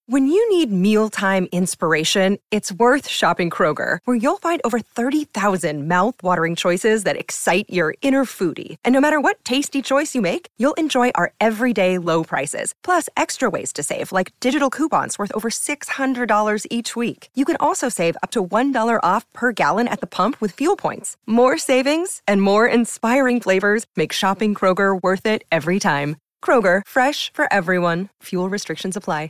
When you need mealtime inspiration, it's worth shopping Kroger, where you'll find over 30,000 mouth-watering choices that excite your inner foodie. And no matter what tasty choice you make, you'll enjoy our everyday low prices, plus extra ways to save, like digital coupons worth over $600 each week. You can also save up to $1 off per gallon at the pump with fuel points. More savings and more inspiring flavors make shopping Kroger worth it every time. Kroger, fresh for everyone. Fuel restrictions apply.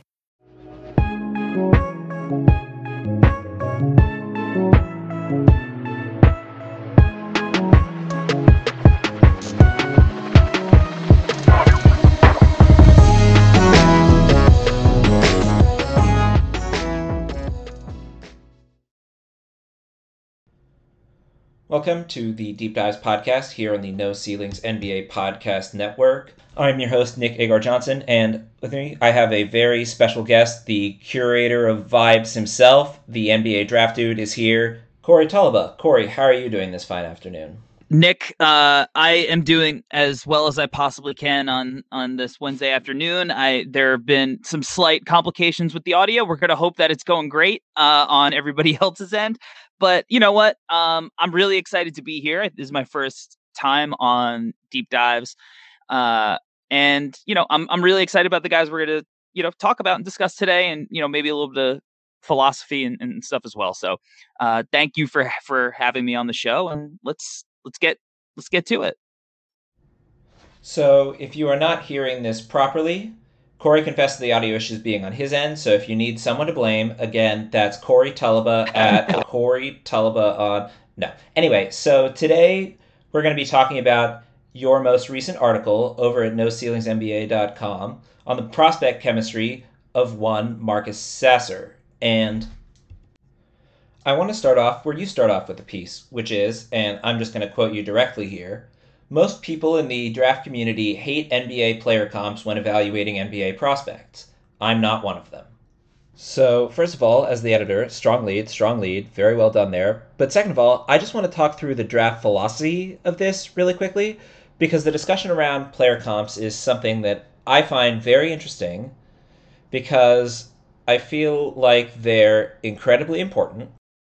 Welcome to the Deep Dives podcast here on the No Ceilings NBA Podcast Network. I'm your host, Nick Agar Johnson, and with me I have a very special guest, the curator of vibes himself, the NBA draft dude is here, Corey Tulaba. Corey, how are you doing this fine afternoon? Nick, I am doing as well as I possibly can on this Wednesday afternoon. There have been some slight complications with the audio. We're going to hope that it's going great on everybody else's end. But you know what? I'm really excited to be here. This is my first time on Deep Dives. And, I'm really excited about the guys we're going to, talk about and discuss today, and, maybe a little bit of philosophy and stuff as well. So thank you for having me on the show, and let's get to it. So if you are not hearing this properly, Corey confessed to the audio issues being on his end, so if you need someone to blame, again, that's Corey Tulaba at Corey Tulaba on... No. Anyway, so today we're going to be talking about your most recent article over at NoCeilingsNBA.com on the prospect chemistry of one Marcus Sasser. And I want to start off where you start off with the piece, which is, and I'm just going to quote you directly here, most people in the draft community hate NBA player comps when evaluating NBA prospects. I'm not one of them. So, first of all, as the editor, strong lead, very well done there. But second of all, I just want to talk through the draft philosophy of this really quickly, because the discussion around player comps is something that I find very interesting, because I feel like they're incredibly important,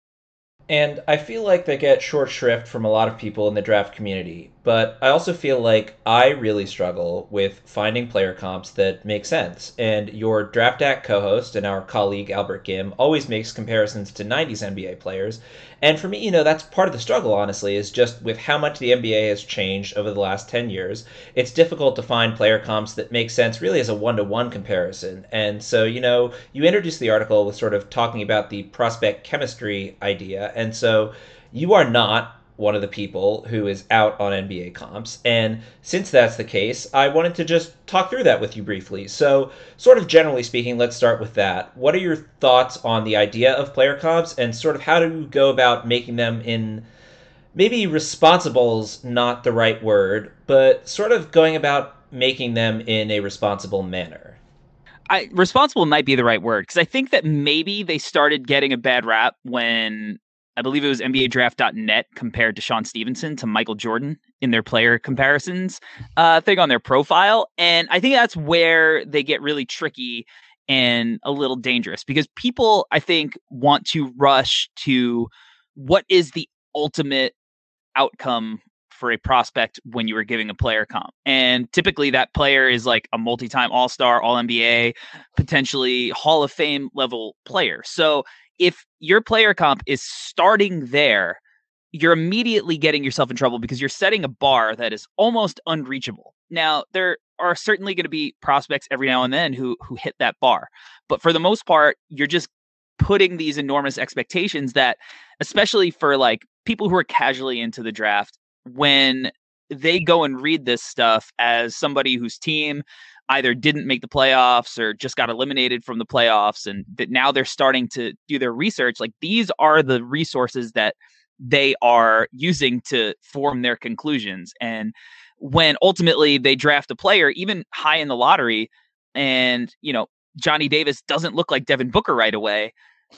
and I feel like they get short shrift from a lot of people in the draft community, but I also feel like I really struggle with finding player comps that make sense. And your Draft Act co-host and our colleague Albert Gim always makes comparisons to 90s NBA players. And for me, that's part of the struggle, honestly, is just with how much the NBA has changed over the last 10 years. It's difficult to find player comps that make sense really as a one-to-one comparison. And so, you introduced the article with sort of talking about the prospect chemistry idea. And so you are not one of the people who is out on NBA comps. And since that's the case, I wanted to just talk through that with you briefly. So sort of generally speaking, let's start with that. What are your thoughts on the idea of player comps, and sort of how do you go about making them in, maybe responsible's not the right word, but sort of going about making them in a responsible manner? Responsible might be the right word, because I think that maybe they started getting a bad rap when I believe it was NBADraft.net compared to Sean Stevenson to Michael Jordan in their player comparisons thing on their profile. And I think that's where they get really tricky and a little dangerous, because people, I think, want to rush to what is the ultimate outcome for a prospect when you are giving a player comp. And typically that player is like a multi-time All-Star, All-NBA, potentially Hall of Fame level player. So if your player comp is starting there, you're immediately getting yourself in trouble, because you're setting a bar that is almost unreachable. Now, there are certainly going to be prospects every now and then who hit that bar. But for the most part, you're just putting these enormous expectations that, especially for like people who are casually into the draft, when they go and read this stuff as somebody whose team either didn't make the playoffs or just got eliminated from the playoffs, and that now they're starting to do their research, like these are the resources that they are using to form their conclusions. And when ultimately they draft a player, even high in the lottery, and, Johnny Davis doesn't look like Devin Booker right away,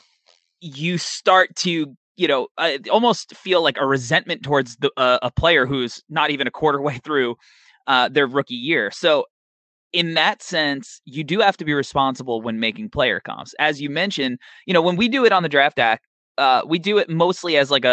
you start to, almost feel like a resentment towards a player who's not even a quarter way through their rookie year. So in that sense, you do have to be responsible when making player comps. As you mentioned, when we do it on the Draft Deck, we do it mostly as like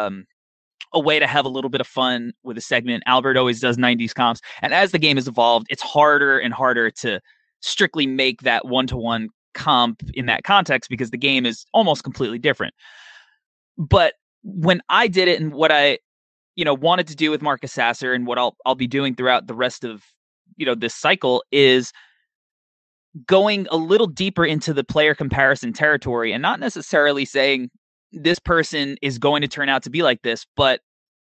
a way to have a little bit of fun with a segment. Albert always does 90s comps. And as the game has evolved, it's harder and harder to strictly make that one-to-one comp in that context because the game is almost completely different. But when I did it and what I, wanted to do with Marcus Sasser and what I'll be doing throughout the rest of, this cycle is going a little deeper into the player comparison territory and not necessarily saying this person is going to turn out to be like this, but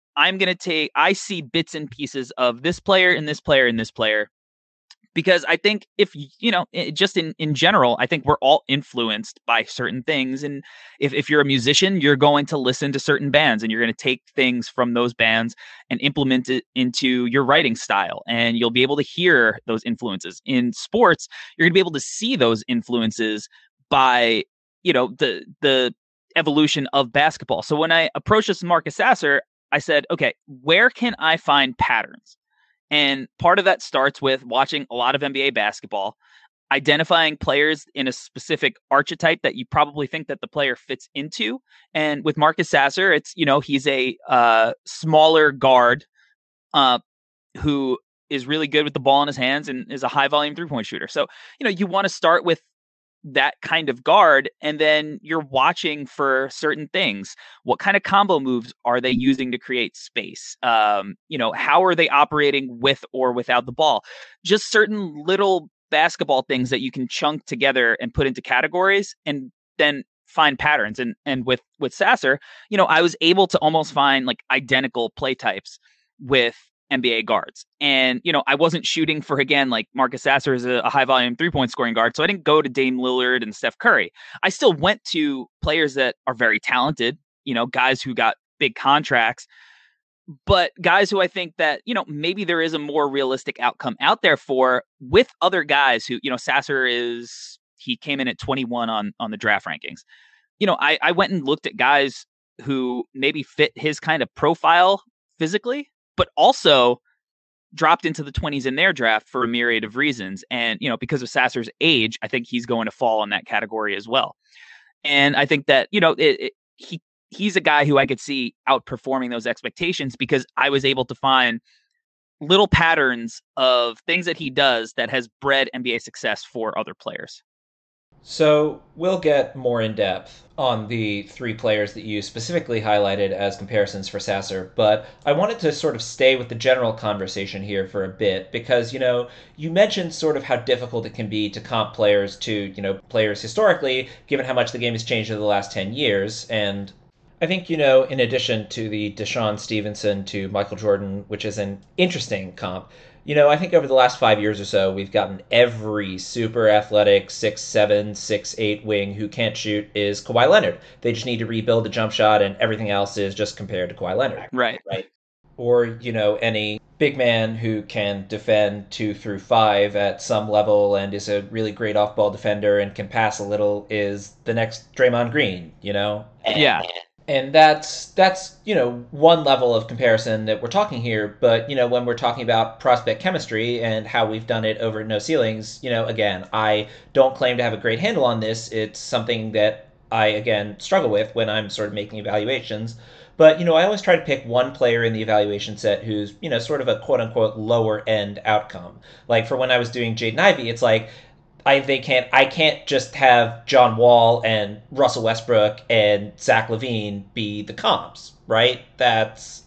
I see bits and pieces of this player and this player and this player. Because I think if, just in general, I think we're all influenced by certain things. And if you're a musician, you're going to listen to certain bands and you're going to take things from those bands and implement it into your writing style. And you'll be able to hear those influences. In sports, you're going to be able to see those influences by, the evolution of basketball. So when I approached this Marcus Sasser, I said, okay, where can I find patterns? And part of that starts with watching a lot of NBA basketball, identifying players in a specific archetype that you probably think that the player fits into. And with Marcus Sasser, it's, he's a smaller guard who is really good with the ball in his hands and is a high volume 3-point shooter. So, you want to start with that kind of guard, and then you're watching for certain things. What kind of combo moves are they using to create space? How are they operating with or without the ball? Just certain little basketball things that you can chunk together and put into categories and then find patterns. And with Sasser, I was able to almost find like identical play types with NBA guards. And, I wasn't shooting for, again, like Marcus Sasser is a high volume 3-point scoring guard. So I didn't go to Dame Lillard and Steph Curry. I still went to players that are very talented, guys who got big contracts, but guys who I think that, maybe there is a more realistic outcome out there for with other guys who, Sasser he came in at 21 on the draft rankings. I went and looked at guys who maybe fit his kind of profile physically, but also dropped into the 20s in their draft for a myriad of reasons. And, because of Sasser's age, I think he's going to fall in that category as well. And I think that, he's a guy who I could see outperforming those expectations because I was able to find little patterns of things that he does that has bred NBA success for other players. So we'll get more in depth on the three players that you specifically highlighted as comparisons for Sasser, but I wanted to sort of stay with the general conversation here for a bit because, you mentioned sort of how difficult it can be to comp players to, players historically, given how much the game has changed over the last 10 years. And I think, in addition to the DeShaun Stevenson to Michael Jordan, which is an interesting comp, I think over the last 5 years or so, we've gotten every super athletic 6'7", 6'8" wing who can't shoot is Kawhi Leonard. They just need to rebuild the jump shot, and everything else is just compared to Kawhi Leonard. Right. Or, any big man who can defend 2 through 5 at some level and is a really great off-ball defender and can pass a little is the next Draymond Green, Yeah. And that's one level of comparison that we're talking here. But, when we're talking about prospect chemistry and how we've done it over No Ceilings, again, I don't claim to have a great handle on this. It's something that I, again, struggle with when I'm sort of making evaluations. But, I always try to pick one player in the evaluation set who's, sort of a quote-unquote lower-end outcome. Like, for when I was doing Jaden Ivey, it's like, I can't just have John Wall and Russell Westbrook and Zach LaVine be the comps, right? That's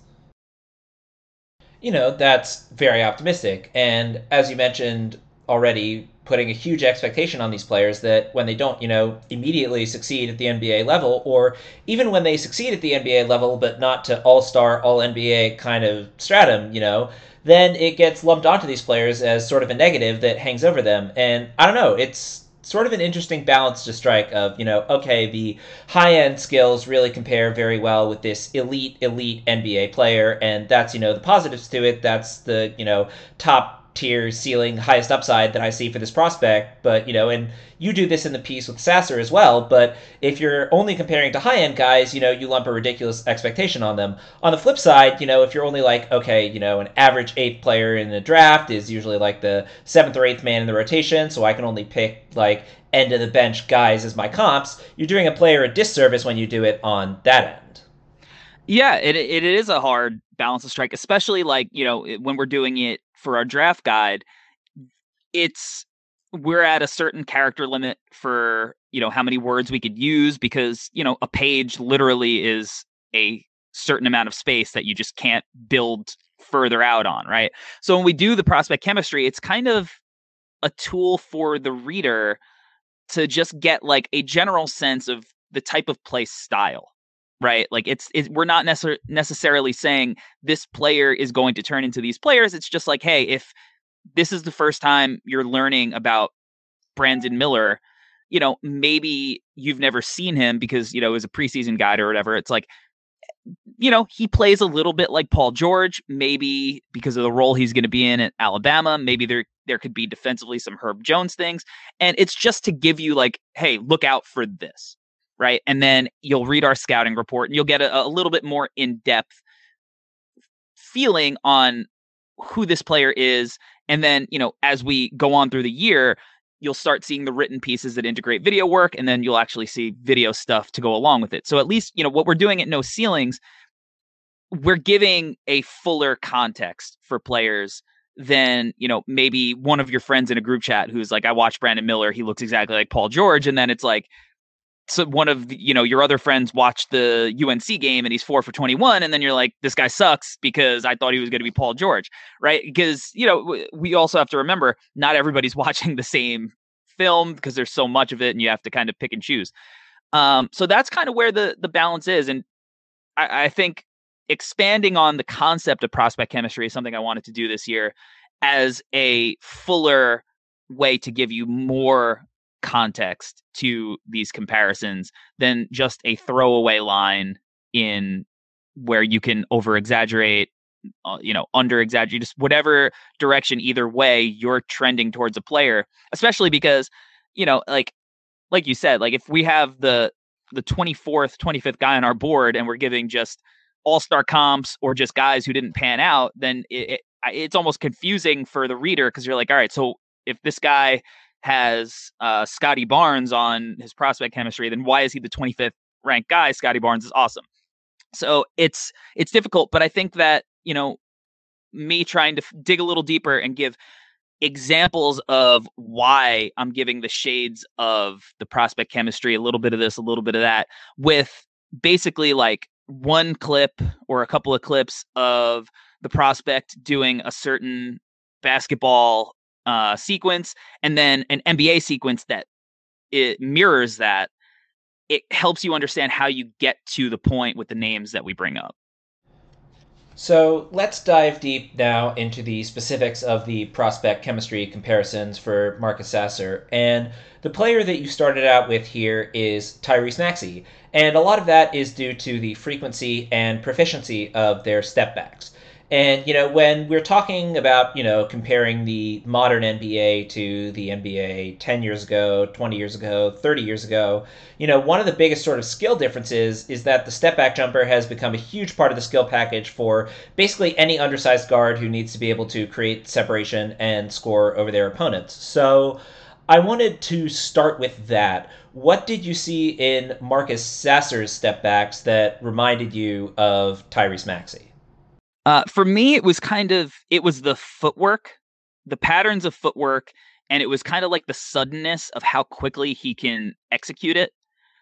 very optimistic. And as you mentioned already, putting a huge expectation on these players that when they don't, immediately succeed at the NBA level, or even when they succeed at the NBA level, but not to all-star, all-NBA kind of stratum, then it gets lumped onto these players as sort of a negative that hangs over them. And I don't know, it's sort of an interesting balance to strike of, okay, the high-end skills really compare very well with this elite NBA player, and that's, the positives to it. That's the, top tier ceiling, highest upside that I see for this prospect. But, and you do this in the piece with Sasser as well. But if you're only comparing to high end guys, you lump a ridiculous expectation on them. On the flip side, if you're only like, okay, an average eighth player in the draft is usually like the seventh or eighth man in the rotation, so I can only pick like end of the bench guys as my comps, you're doing a player a disservice when you do it on that end. Yeah, it is a hard balance to strike, especially like, when we're doing it for our draft guide, we're at a certain character limit for, how many words we could use because, a page literally is a certain amount of space that you just can't build further out on, right? So when we do the prospect chemistry, it's kind of a tool for the reader to just get like a general sense of the type of play style, right? Like we're not necessarily saying this player is going to turn into these players. It's just like, hey, if this is the first time you're learning about Brandon Miller, maybe you've never seen him because, it was a preseason guide or whatever. It's like, he plays a little bit like Paul George, maybe because of the role he's going to be in at Alabama. Maybe there could be defensively some Herb Jones things. And it's just to give you like, hey, look out for this, right? And then you'll read our scouting report and you'll get a little bit more in-depth feeling on who this player is. And then, as we go on through the year, you'll start seeing the written pieces that integrate video work, and then you'll actually see video stuff to go along with it. So at least, what we're doing at No Ceilings, we're giving a fuller context for players than, maybe one of your friends in a group chat who's like, I watched Brandon Miller, he looks exactly like Paul George. And then it's like, so one of your other friends watched the UNC game and he's 4 for 21. And then you're like, this guy sucks because I thought he was going to be Paul George, right? Because, we also have to remember not everybody's watching the same film because there's so much of it and you have to kind of pick and choose. So that's kind of where the balance is. And I think expanding on the concept of prospect chemistry is something I wanted to do this year as a fuller way to give you more context to these comparisons than just a throwaway line in where you can over exaggerate, under exaggerate, just whatever direction, either way you're trending towards a player, especially because, like you said, like if we have the 24th, 25th guy on our board and we're giving just all-star comps or just guys who didn't pan out, then it's almost confusing for the reader because you're like, all right, so if this guy has Scotty Barnes on his prospect chemistry, then why is he the 25th ranked guy? Scotty Barnes is awesome. So it's difficult, but I think that, me trying to dig a little deeper and give examples of why I'm giving the shades of the prospect chemistry, a little bit of this, a little bit of that, with basically like one clip or a couple of clips of the prospect doing a certain basketball sequence and then an NBA sequence that it mirrors that. It helps you understand how you get to the point with the names that we bring up. So let's dive deep now into the specifics of the prospect chemistry comparisons for Marcus Sasser. And the player that you started out with here is Tyrese Maxey. And a lot of that is due to the frequency and proficiency of their step backs. And, when we're talking about, comparing the modern NBA to the NBA 10 years ago, 20 years ago, 30 years ago, one of the biggest sort of skill differences is that the step back jumper has become a huge part of the skill package for basically any undersized guard who needs to be able to create separation and score over their opponents. So I wanted to start with that. What did you see in Marcus Sasser's step backs that reminded you of Tyrese Maxey? For me, it was the footwork, the patterns of footwork, and it was kind of like the suddenness of how quickly he can execute it.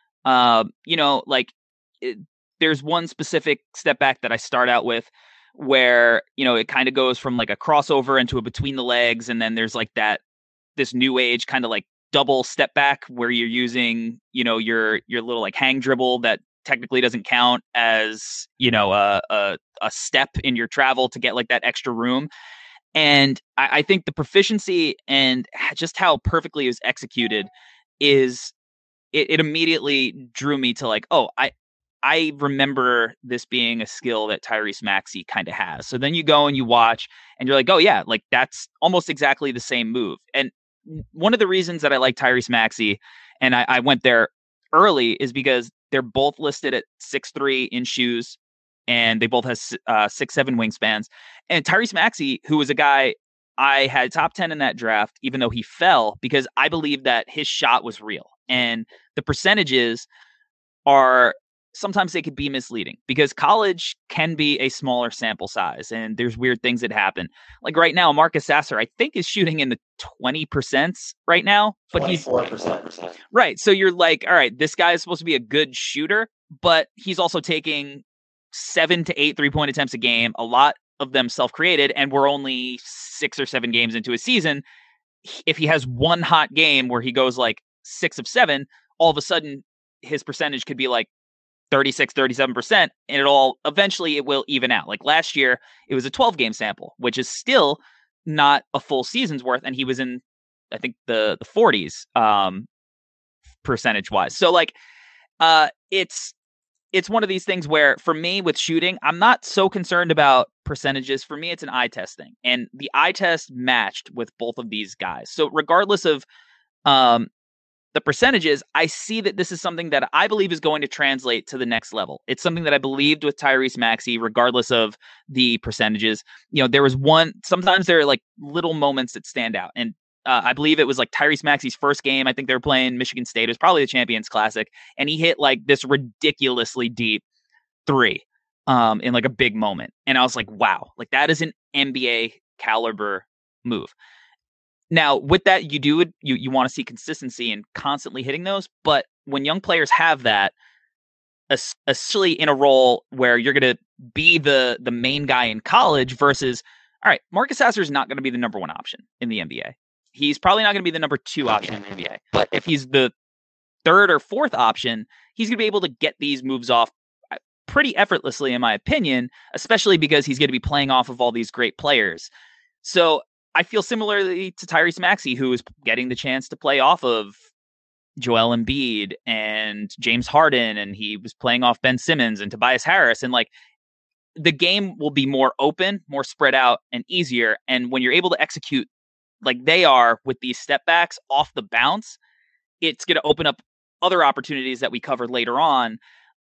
There's one specific step back that I start out with where, it kind of goes from like a crossover into a between the legs. And then there's like this new age kind of like double step back where you're using, your little like hang dribble that technically doesn't count as, a step in your travel to get like that extra room. And I think the proficiency and just how perfectly it was executed is it immediately drew me to like, oh, I remember this being a skill that Tyrese Maxey kind of has. So then you go and you watch and you're like, oh yeah, like that's almost exactly the same move. And one of the reasons that I like Tyrese Maxey, and I went there early, is because they're both listed at 6'3" in shoes, and they both have 6'7" wingspans. And Tyrese Maxey, who was a guy I had top 10 in that draft, even though he fell, because I believe that his shot was real. And the percentages are sometimes they could be misleading because college can be a smaller sample size and there's weird things that happen. Like right now, Marcus Sasser, I think, is shooting in the 20% right now, but 24%. Right. So you're like, all right, this guy is supposed to be a good shooter, but he's also taking 7 to 8 3-point attempts a game, a lot of them self-created, and we're only 6 or 7 games into a season. If he has one hot game where he goes like 6 of 7, all of a sudden his percentage could be like 36, 37%, and eventually it will even out. Like last year, it was a 12-game sample, which is still not a full season's worth, and he was in, I think, the 40s percentage-wise. So like, it's one of these things where, for me, with shooting, I'm not so concerned about percentages. For me, it's an eye test thing, and the eye test matched with both of these guys. So regardless of the percentages, I see that this is something that I believe is going to translate to the next level. It's something that I believed with Tyrese Maxey, regardless of the percentages. You know, sometimes there are like little moments that stand out. And I believe it was like Tyrese Maxey's first game. I think they were playing Michigan State. It was probably the Champions Classic. And he hit like this ridiculously deep 3 in like a big moment. And I was like, wow, like that is an NBA caliber move. Now, with that, you want to see consistency and constantly hitting those. But when young players have that, especially in a role where you're going to be the main guy in college versus, all right, Marcus Sasser is not going to be the number 1 option in the NBA. He's probably not going to be the number 2 option in the NBA. But if he's the 3rd or 4th option, he's going to be able to get these moves off pretty effortlessly, in my opinion, especially because he's going to be playing off of all these great players. So I feel similarly to Tyrese Maxey, who is getting the chance to play off of Joel Embiid and James Harden, and he was playing off Ben Simmons and Tobias Harris. And like, the game will be more open, more spread out, and easier. And when you're able to execute like they are with these step backs off the bounce, it's going to open up other opportunities that we covered later on.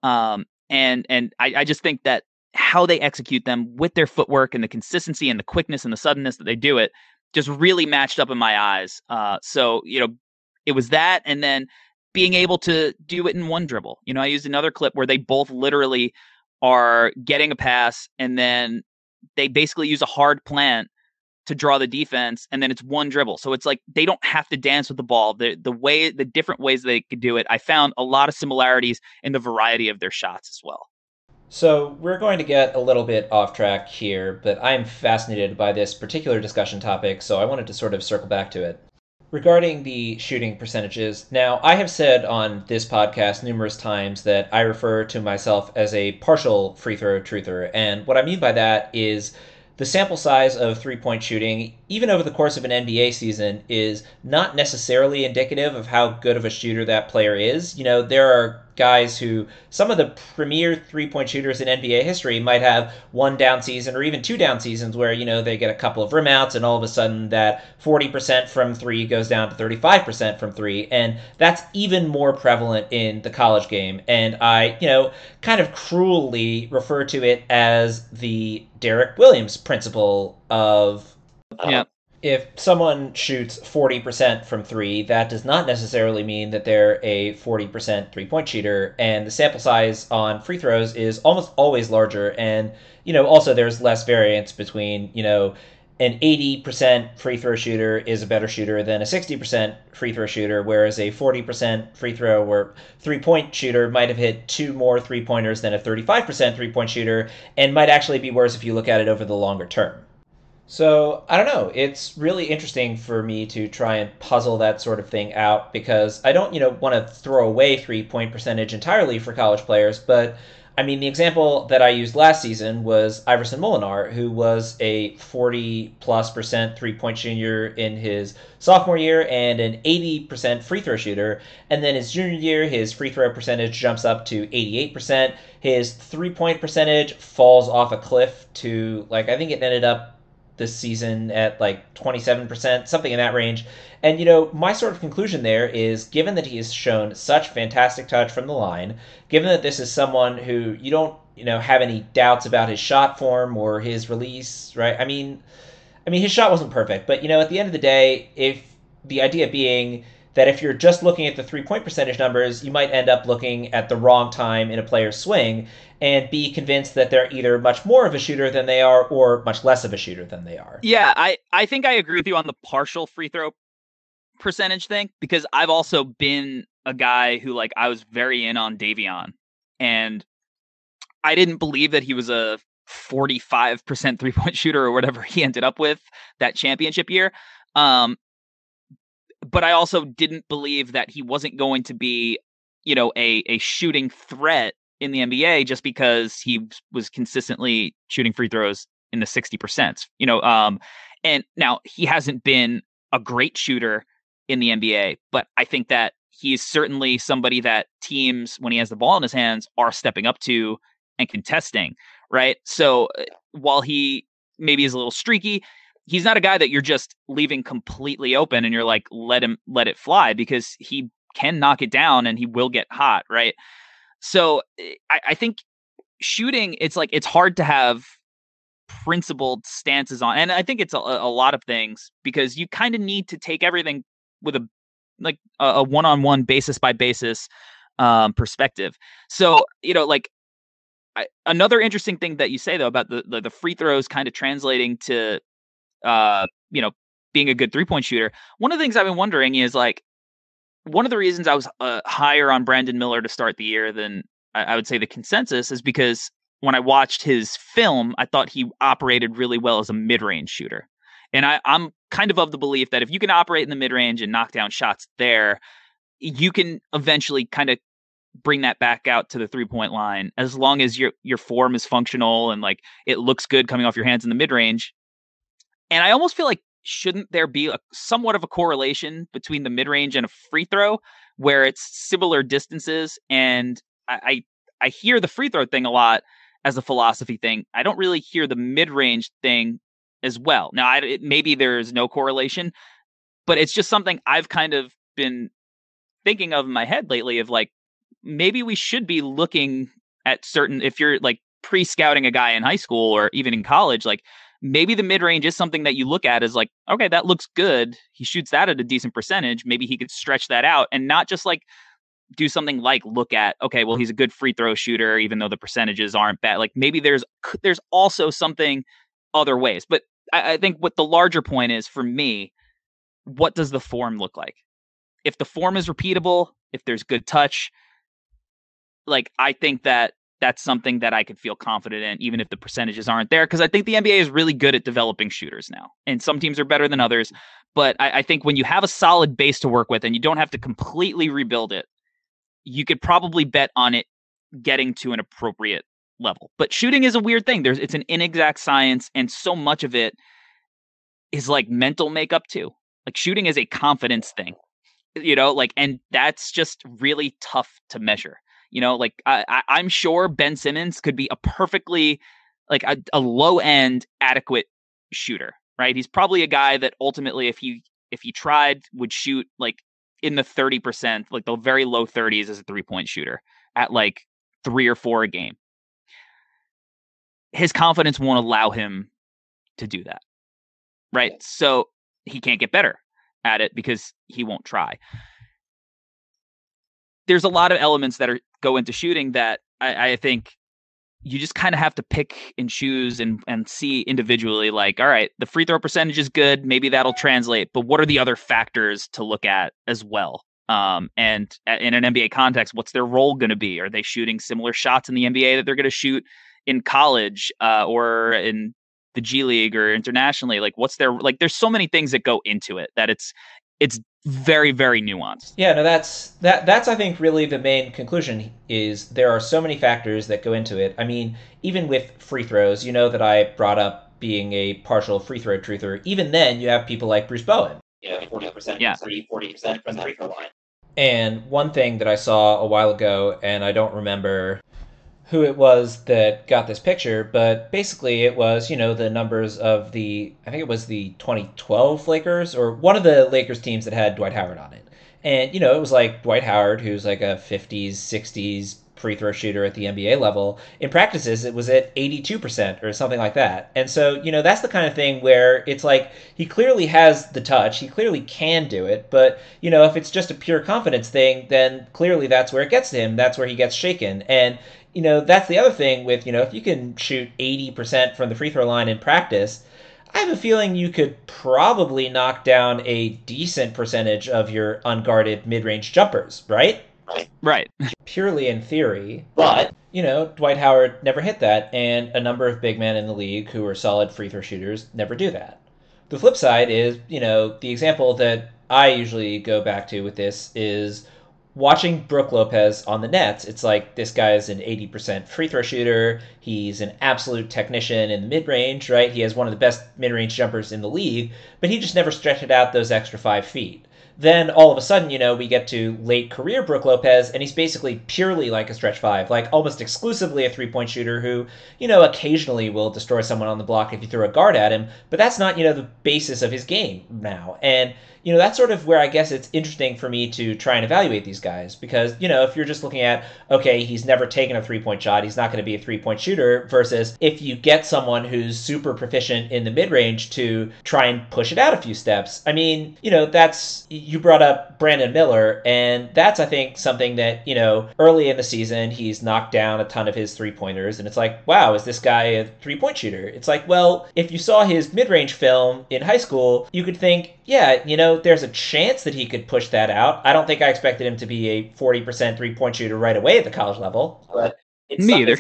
And I just think that how they execute them with their footwork and the consistency and the quickness and the suddenness that they do it just really matched up in my eyes. So, you know, it was that, and then being able to do it in one dribble. You know, I used another clip where they both literally are getting a pass and then they basically use a hard plant to draw the defense, and then it's one dribble. So it's like they don't have to dance with the ball. The different ways they could do it, I found a lot of similarities in the variety of their shots as well. So we're going to get a little bit off track here, but I'm fascinated by this particular discussion topic, so I wanted to sort of circle back to it. Regarding the shooting percentages, now I have said on this podcast numerous times that I refer to myself as a partial free throw truther, and what I mean by that is the sample size of three-point shooting, even over the course of an NBA season, is not necessarily indicative of how good of a shooter that player is. You know, there are guys who, some of the premier three-point shooters in NBA history might have one down season or even 2 down seasons where, you know, they get a couple of rim outs and all of a sudden that 40% from 3 goes down to 35% from 3. And that's even more prevalent in the college game. And I, you know, kind of cruelly refer to it as the Derek Williams principle of if someone shoots 40% from 3, that does not necessarily mean that they're a 40% three-point shooter, and the sample size on free throws is almost always larger, and, you know, also there's less variance between, you know, an 80% free throw shooter is a better shooter than a 60% free throw shooter, whereas a 40% free throw or three-point shooter might have hit 2 more three-pointers than a 35% three-point shooter, and might actually be worse if you look at it over the longer term. So, I don't know, it's really interesting for me to try and puzzle that sort of thing out, because I don't, you know, want to throw away three-point percentage entirely for college players, but I mean, the example that I used last season was Iverson Molinar, who was a 40+% 3-point shooter in his sophomore year and an 80% free throw shooter. And then his junior year, his free throw percentage jumps up to 88%. His 3-point percentage falls off a cliff to, like, I think it ended up this season at like 27%, something in that range. And, my sort of conclusion there is given that he has shown such fantastic touch from the line, given that this is someone who you don't, have any doubts about his shot form or his release, right? I mean, his shot wasn't perfect, but, at the end of the day, if the idea being that if you're just looking at the 3-point percentage numbers, you might end up looking at the wrong time in a player's swing and be convinced that they're either much more of a shooter than they are or much less of a shooter than they are. Yeah, I think I agree with you on the partial free throw percentage thing, because I've also been a guy who, like, I was very in on Davion, and I didn't believe that he was a 45% 3-point shooter or whatever he ended up with that championship year. But I also didn't believe that he wasn't going to be, a shooting threat in the NBA just because he was consistently shooting free throws in the 60%. And now he hasn't been a great shooter in the NBA, but I think that he's certainly somebody that teams, when he has the ball in his hands, are stepping up to and contesting, right? So while he maybe is a little streaky, he's not a guy that you're just leaving completely open and you're like, let it fly, because he can knock it down and he will get hot, right? So I think shooting, it's like, it's hard to have principled stances on, and I think it's a lot of things, because you kind of need to take everything with a one-on-one, basis by basis perspective. So, another interesting thing that you say though about the free throws kind of translating to being a good 3-point shooter. One of the things I've been wondering is, like, one of the reasons I was higher on Brandon Miller to start the year than I would say the consensus is because when I watched his film, I thought he operated really well as a mid-range shooter. And I'm kind of the belief that if you can operate in the mid-range and knock down shots there, you can eventually kind of bring that back out to the 3-point line, as long as your form is functional and, like, it looks good coming off your hands in the mid-range. And I almost feel like, shouldn't there be somewhat of a correlation between the mid-range and a free throw where it's similar distances? And I hear the free throw thing a lot as a philosophy thing. I don't really hear the mid-range thing as well. Now, maybe there's no correlation, but it's just something I've kind of been thinking of in my head lately, of like, maybe we should be looking at certain, if you're like pre-scouting a guy in high school or even in college, like, maybe the mid-range is something that you look at as like, okay, that looks good. He shoots that at a decent percentage. Maybe he could stretch that out and not just like do something like look at, okay, well, he's a good free throw shooter, even though the percentages aren't bad. Like, maybe there's also something other ways. But I think what the larger point is for me, what does the form look like? If the form is repeatable, if there's good touch, like, I think that that's something that I could feel confident in, even if the percentages aren't there. Because I think the NBA is really good at developing shooters now. And some teams are better than others. But I think when you have a solid base to work with and you don't have to completely rebuild it, you could probably bet on it getting to an appropriate level. But shooting is a weird thing. It's an inexact science. And so much of it is like mental makeup too. Like, shooting is a confidence thing, and that's just really tough to measure. I'm sure Ben Simmons could be a perfectly, like, a low end adequate shooter, right? He's probably a guy that ultimately, if he tried, would shoot like in the 30%, like the very low 30s as a 3-point shooter at like 3 or 4 a game. His confidence won't allow him to do that, right? So he can't get better at it because he won't try. There's a lot of elements that go into shooting that I think you just kind of have to pick and choose and see individually, like, all right, the free throw percentage is good. Maybe that'll translate, but what are the other factors to look at as well? And in an NBA context, what's their role going to be? Are they shooting similar shots in the NBA that they're going to shoot in college or in the G League or internationally? Like, what's their, like, there's so many things that go into it that it's very, very nuanced. Yeah, no, that's I think really the main conclusion is there are so many factors that go into it. I mean, even with free throws, you know that I brought up being a partial free throw truther. Even then, you have people like Bruce Bowen. 40% Yeah. 40% from the free throw line. And one thing that I saw a while ago, and I don't remember who it was that got this picture, but basically it was, the numbers of I think it was the 2012 Lakers, or one of the Lakers teams that had Dwight Howard on it. And, it was like Dwight Howard, who's like a 50s, 60s free throw shooter at the NBA level. In practices, it was at 82% or something like that. And so, that's the kind of thing where it's like he clearly has the touch, he clearly can do it, but, if it's just a pure confidence thing, then clearly that's where it gets to him. That's where he gets shaken. And, that's the other thing with, if you can shoot 80% from the free throw line in practice, I have a feeling you could probably knock down a decent percentage of your unguarded mid-range jumpers, right? Right. Purely in theory. But, Dwight Howard never hit that, and a number of big men in the league who are solid free throw shooters never do that. The flip side is, the example that I usually go back to with this is watching Brook Lopez on the Nets. It's like this guy is an 80% free throw shooter. He's an absolute technician in the mid-range, right? He has one of the best mid-range jumpers in the league, but he just never stretched out those extra 5 feet. Then all of a sudden, we get to late career Brook Lopez, and he's basically purely like a stretch five, like almost exclusively a three-point shooter who, occasionally will destroy someone on the block if you throw a guard at him, but that's not, the basis of his game now. And, that's sort of where I guess it's interesting for me to try and evaluate these guys because, if you're just looking at, okay, he's never taken a three-point shot, he's not going to be a three-point shooter, versus if you get someone who's super proficient in the mid-range to try and push it out a few steps. I mean, you brought up Brandon Miller, and that's, I think, something that, early in the season, he's knocked down a ton of his three-pointers, and it's like, wow, is this guy a three-point shooter? It's like, well, if you saw his mid-range film in high school, you could think, yeah, there's a chance that he could push that out. I don't think I expected him to be a 40% three-point shooter right away at the college level, but it's me either.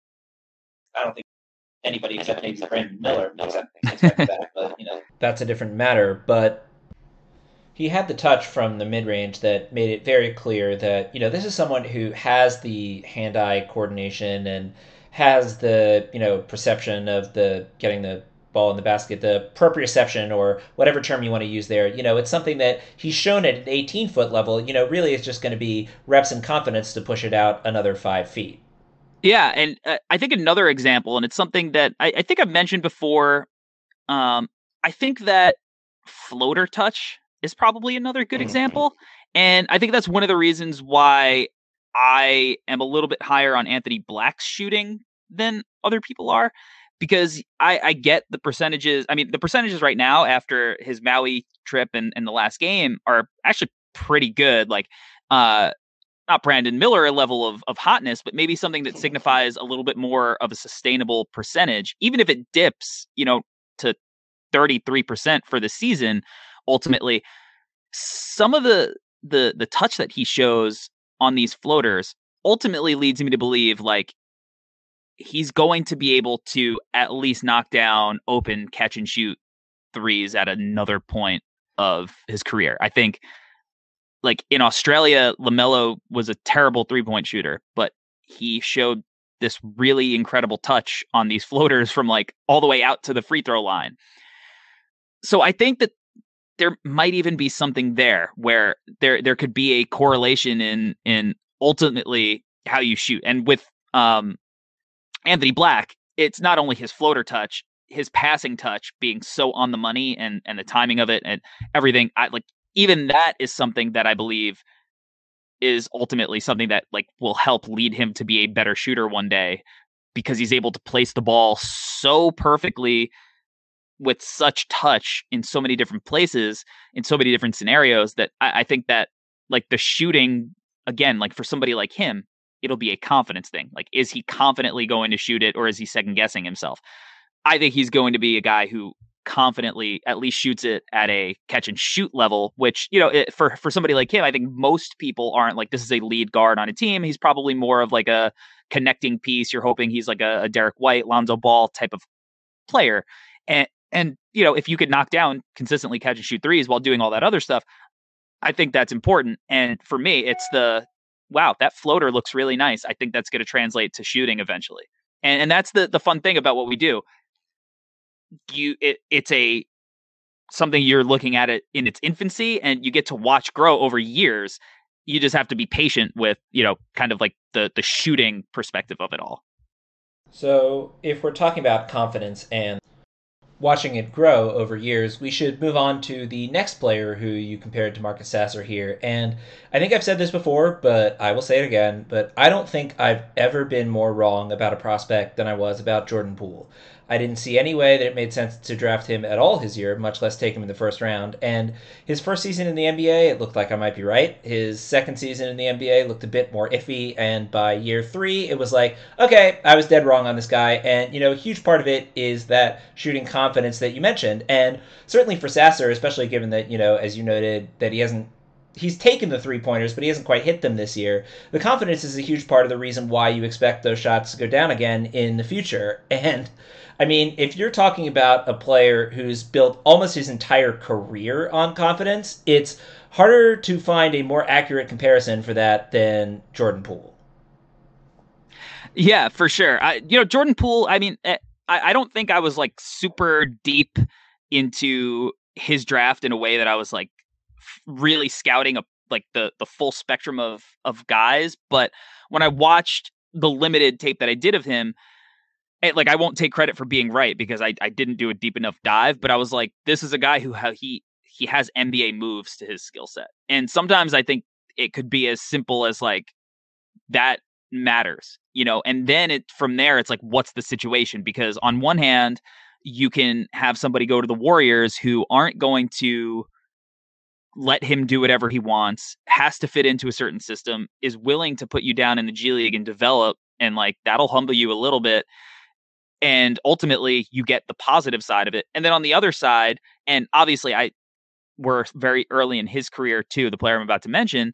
I don't think anybody except maybe Brandon Miller expected that, but, that's a different matter, but he had the touch from the mid-range that made it very clear that, this is someone who has the hand-eye coordination and has the, perception of getting the ball in the basket, the proprioception or whatever term you want to use there. It's something that he's shown at an 18-foot level, really is just going to be reps and confidence to push it out another 5 feet. Yeah, and I think another example, and it's something that I think I've mentioned before, I think that floater touch is probably another good example. And I think that's one of the reasons why I am a little bit higher on Anthony Black's shooting than other people are, because I get the percentages. I mean, the percentages right now after his Maui trip and the last game are actually pretty good. Like, not Brandon Miller level of hotness, but maybe something that signifies a little bit more of a sustainable percentage, even if it dips, to 33% for the season. Ultimately, some of the touch that he shows on these floaters ultimately leads me to believe like he's going to be able to at least knock down open catch and shoot threes at another point of his career. I think like in Australia, LaMelo was a terrible 3-point shooter, but he showed this really incredible touch on these floaters from like all the way out to the free throw line. So I think that there might even be something there where there could be a correlation in ultimately how you shoot. And with Anthony Black, it's not only his floater touch, his passing touch being so on the money and the timing of it and everything. Even that is something that I believe is ultimately something that like will help lead him to be a better shooter one day, because he's able to place the ball so perfectly with such touch in so many different places, in so many different scenarios, that I think that like the shooting, again, like for somebody like him, it'll be a confidence thing. Like, is he confidently going to shoot it, or is he second guessing himself? I think he's going to be a guy who confidently at least shoots it at a catch and shoot level, which, for somebody like him, I think most people aren't like, this is a lead guard on a team. He's probably more of like a connecting piece. You're hoping he's like a Derek White, Lonzo Ball type of player. And if you could knock down consistently catch and shoot threes while doing all that other stuff, I think that's important. And for me, it's wow, that floater looks really nice. I think that's going to translate to shooting eventually. And that's the fun thing about what we do. It's something you're looking at it in its infancy, and you get to watch grow over years. You just have to be patient with, kind of like the shooting perspective of it all. So if we're talking about confidence and watching it grow over years, we should move on to the next player who you compared to Marcus Sasser here. And I think I've said this before, but I will say it again. But I don't think I've ever been more wrong about a prospect than I was about Jordan Poole. I didn't see any way that it made sense to draft him at all his year, much less take him in the first round. And his first season in the NBA, it looked like I might be right. His second season in the NBA looked a bit more iffy. And by year 3, it was like, okay, I was dead wrong on this guy. And, a huge part of it is that shooting confidence that you mentioned. And certainly for Sasser, especially given that, as you noted, that he's taken the 3-pointers, but he hasn't quite hit them this year. The confidence is a huge part of the reason why you expect those shots to go down again in the future. And I mean, if you're talking about a player who's built almost his entire career on confidence, it's harder to find a more accurate comparison for that than Jordan Poole. Yeah, for sure. Jordan Poole, I mean, I don't think I was like super deep into his draft in a way that I was like really scouting the full spectrum of guys. But when I watched the limited tape that I did of him, I won't take credit for being right because I didn't do a deep enough dive, but I was like, this is a guy who he has NBA moves to his skill set. And sometimes I think it could be as simple as like that matters, and then from there, it's like, what's the situation? Because on one hand, you can have somebody go to the Warriors who aren't going to let him do whatever he wants, has to fit into a certain system, is willing to put you down in the G League and develop, and like that'll humble you a little bit. And ultimately, you get the positive side of it. And then on the other side, and obviously, we're very early in his career too. The player I'm about to mention,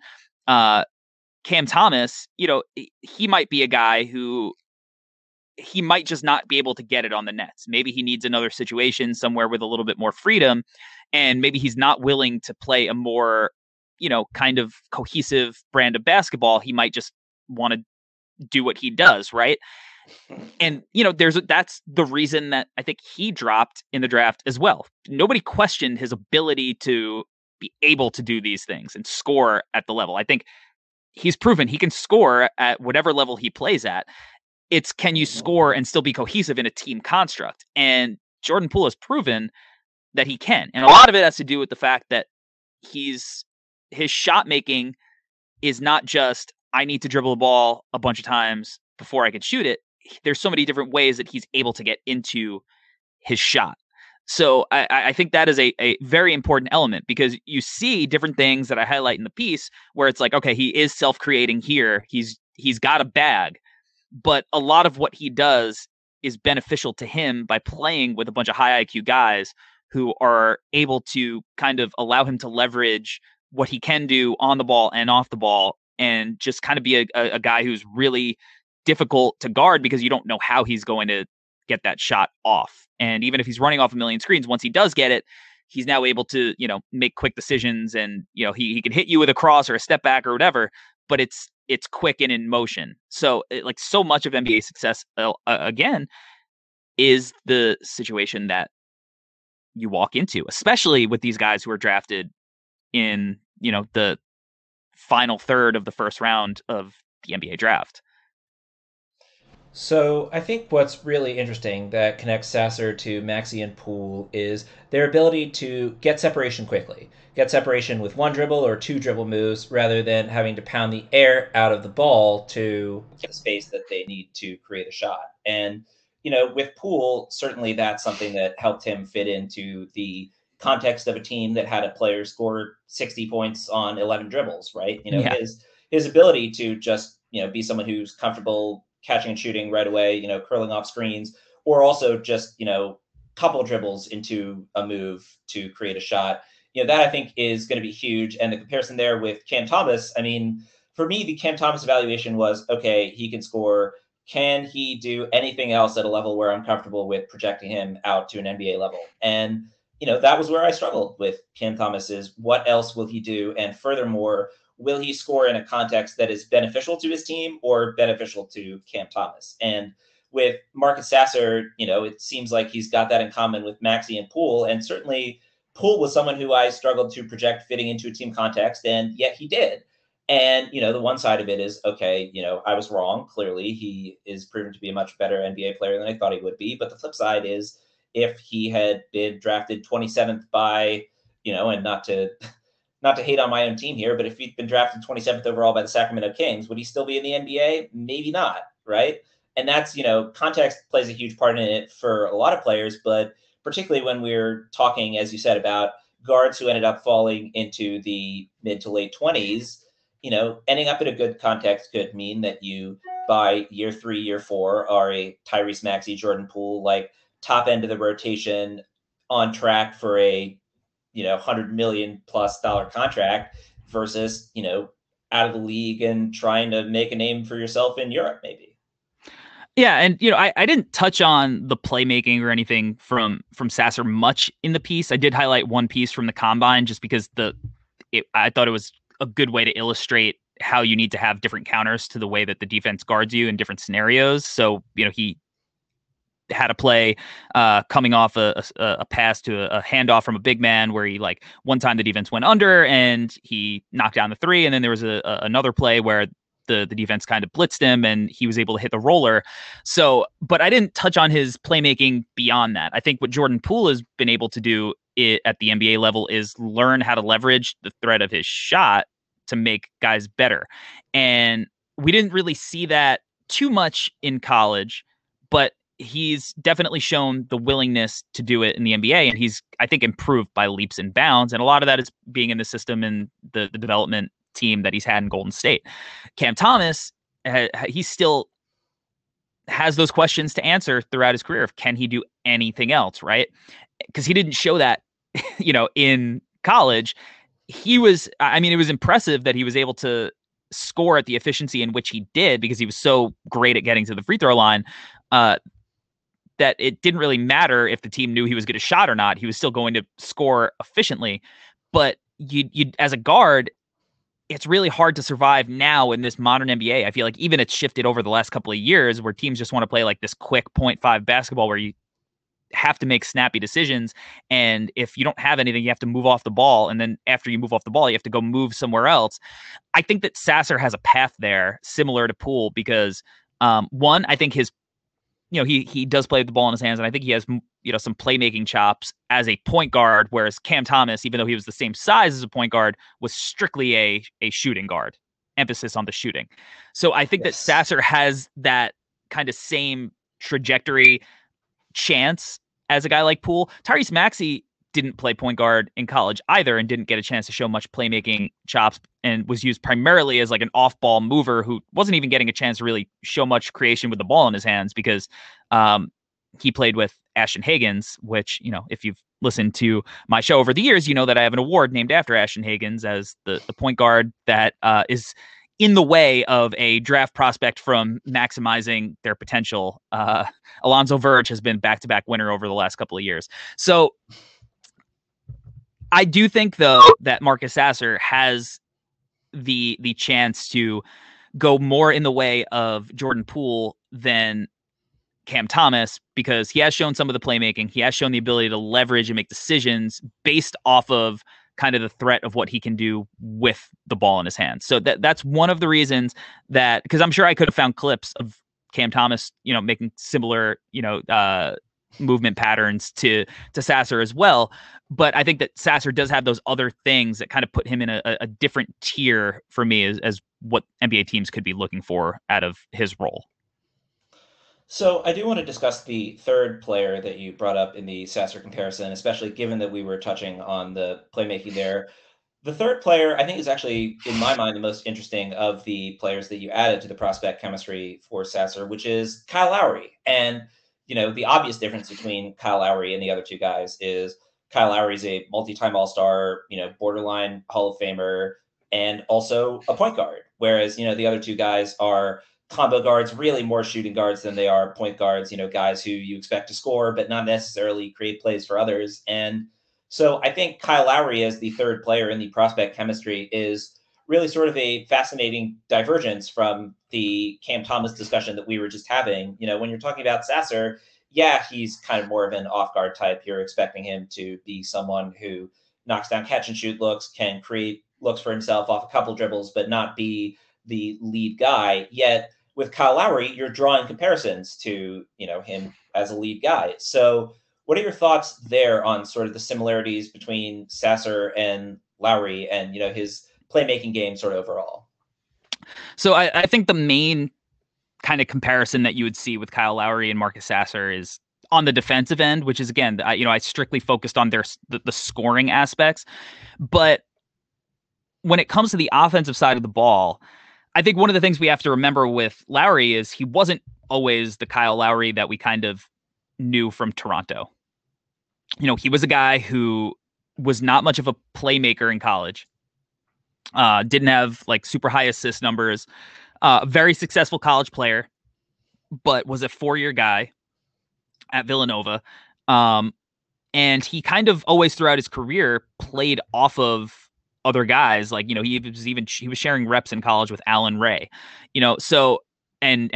Cam Thomas, he might be a guy who he might just not be able to get it on the Nets. Maybe he needs another situation somewhere with a little bit more freedom, and maybe he's not willing to play a more, kind of cohesive brand of basketball. He might just want to do what he does, right? And, that's the reason that I think he dropped in the draft as well. Nobody questioned his ability to be able to do these things and score at the level. I think he's proven he can score at whatever level he plays at. It's, can you score and still be cohesive in a team construct? And Jordan Poole has proven that he can. And a lot of it has to do with the fact that his shot making is not just, I need to dribble the ball a bunch of times before I can shoot it. There's so many different ways that he's able to get into his shot. So I think that is a very important element, because you see different things that I highlight in the piece where it's like, okay, he is self-creating here. He's got a bag, but a lot of what he does is beneficial to him by playing with a bunch of high IQ guys who are able to kind of allow him to leverage what he can do on the ball and off the ball, and just kind of be a guy who's really difficult to guard because you don't know how he's going to get that shot off. And even if he's running off a million screens, once he does get it, he's now able to, make quick decisions, and, he can hit you with a cross or a step back or whatever, but it's quick and in motion. So so much of NBA success, again, is the situation that you walk into, especially with these guys who are drafted in, the final third of the first round of the NBA draft. So I think what's really interesting that connects Sasser to Maxey and Poole is their ability to get separation quickly. Get separation with one dribble or two dribble moves rather than having to pound the air out of the ball to get the space that they need to create a shot. And, with Poole, certainly that's something that helped him fit into the context of a team that had a player score 60 points on 11 dribbles, right? His ability to just, be someone who's comfortable catching and shooting right away, curling off screens, or also just, couple dribbles into a move to create a shot. That I think is going to be huge. And the comparison there with Cam Thomas, I mean, for me, the Cam Thomas evaluation was, okay, he can score. Can he do anything else at a level where I'm comfortable with projecting him out to an NBA level? And that was where I struggled with Cam Thomas is what else will he do? And furthermore, will he score in a context that is beneficial to his team or beneficial to Cam Thomas? And with Marcus Sasser, it seems like he's got that in common with Maxey and Poole. And certainly Poole was someone who I struggled to project fitting into a team context, and yet he did. And, the one side of it is, okay, I was wrong. Clearly, he is proven to be a much better NBA player than I thought he would be. But the flip side is if he had been drafted 27th by, and not to hate on my own team here, but if he'd been drafted 27th overall by the Sacramento Kings, would he still be in the NBA? Maybe not, right? And that's, context plays a huge part in it for a lot of players, but particularly when we're talking, as you said, about guards who ended up falling into the mid to late 20s, ending up in a good context could mean that you, by year 3, year 4, are a Tyrese Maxey, Jordan Poole, like top end of the rotation on track for a, $100 million+ contract versus, out of the league and trying to make a name for yourself in Europe, maybe. Yeah, and I didn't touch on the playmaking or anything from Sasser much in the piece. I did highlight one piece from the combine just because I thought it was a good way to illustrate how you need to have different counters to the way that the defense guards you in different scenarios. So, he had a play coming off a pass to a handoff from a big man where he one time the defense went under and he knocked down the three. And then there was another play where the defense kind of blitzed him and he was able to hit the roller. So, but I didn't touch on his playmaking beyond that. I think what Jordan Poole has been able to do at the NBA level is learn how to leverage the threat of his shot to make guys better. And we didn't really see that too much in college, but he's definitely shown the willingness to do it in the NBA. And he's, I think, improved by leaps and bounds. And a lot of that is being in the system and the development team that he's had in Golden State. Cam Thomas, he still has those questions to answer throughout his career of can he do anything else, right? Because he didn't show that, in college. It was impressive that he was able to score at the efficiency in which he did because he was so great at getting to the free throw line that it didn't really matter if the team knew he was good at shot or not. He was still going to score efficiently. But you as a guard, it's really hard to survive now in this modern NBA. I feel like even it's shifted over the last couple of years where teams just want to play like this quick 0.5 basketball where you have to make snappy decisions. And if you don't have anything, you have to move off the ball. And then after you move off the ball, you have to go move somewhere else. I think that Sasser has a path there similar to Poole because one, I think his, he does play with the ball in his hands. And I think he has, some playmaking chops as a point guard, whereas Cam Thomas, even though he was the same size as a point guard, was strictly a shooting guard, emphasis on the shooting. So I think that Sasser has that kind of same trajectory chance as a guy like Poole. Tyrese Maxey didn't play point guard in college either and didn't get a chance to show much playmaking chops and was used primarily as like an off-ball mover who wasn't even getting a chance to really show much creation with the ball in his hands because he played with Ashton Hagans, which, if you've listened to my show over the years, you know that I have an award named after Ashton Hagans as the point guard that is in the way of a draft prospect from maximizing their potential. Alonzo Verge has been back-to-back winner over the last couple of years. So I do think, though, that Marcus Sasser has the chance to go more in the way of Jordan Poole than Cam Thomas because he has shown some of the playmaking. He has shown the ability to leverage and make decisions based off of kind of the threat of what he can do with the ball in his hands. So that's one of the reasons that, because I'm sure I could have found clips of Cam Thomas, making similar, movement patterns to Sasser as well. But I think that Sasser does have those other things that kind of put him in a different tier for me as what NBA teams could be looking for out of his role. So I do want to discuss the third player that you brought up in the Sasser comparison, especially given that we were touching on the playmaking there. The third player, I think, is actually, in my mind, the most interesting of the players that you added to the prospect chemistry for Sasser, which is Kyle Lowry. And, the obvious difference between Kyle Lowry and the other two guys is Kyle Lowry's a multi-time All-Star, borderline Hall of Famer, and also a point guard. Whereas, the other two guys are combo guards, really more shooting guards than they are point guards, guys who you expect to score, but not necessarily create plays for others. And, So I think Kyle Lowry as the third player in the prospect chemistry is really sort of a fascinating divergence from the Cam Thomas discussion that we were just having. When you're talking about Sasser, yeah, he's kind of more of an off guard type. You're expecting him to be someone who knocks down catch and shoot looks, can create looks for himself off a couple dribbles, but not be the lead guy. Yet with Kyle Lowry, you're drawing comparisons to, him as a lead guy. So what are your thoughts there on sort of the similarities between Sasser and Lowry and, his playmaking game sort of overall? So I think the main kind of comparison that you would see with Kyle Lowry and Marcus Sasser is on the defensive end, which is, again, I strictly focused on the scoring aspects. But when it comes to the offensive side of the ball, I think one of the things we have to remember with Lowry is he wasn't always the Kyle Lowry that we kind of knew from Toronto. He was a guy who was not much of a playmaker in college. Didn't have like super high assist numbers. Very successful college player, but was a 4-year guy at Villanova. And he kind of always throughout his career played off of other guys. Like, he was sharing reps in college with Allen Ray, so, and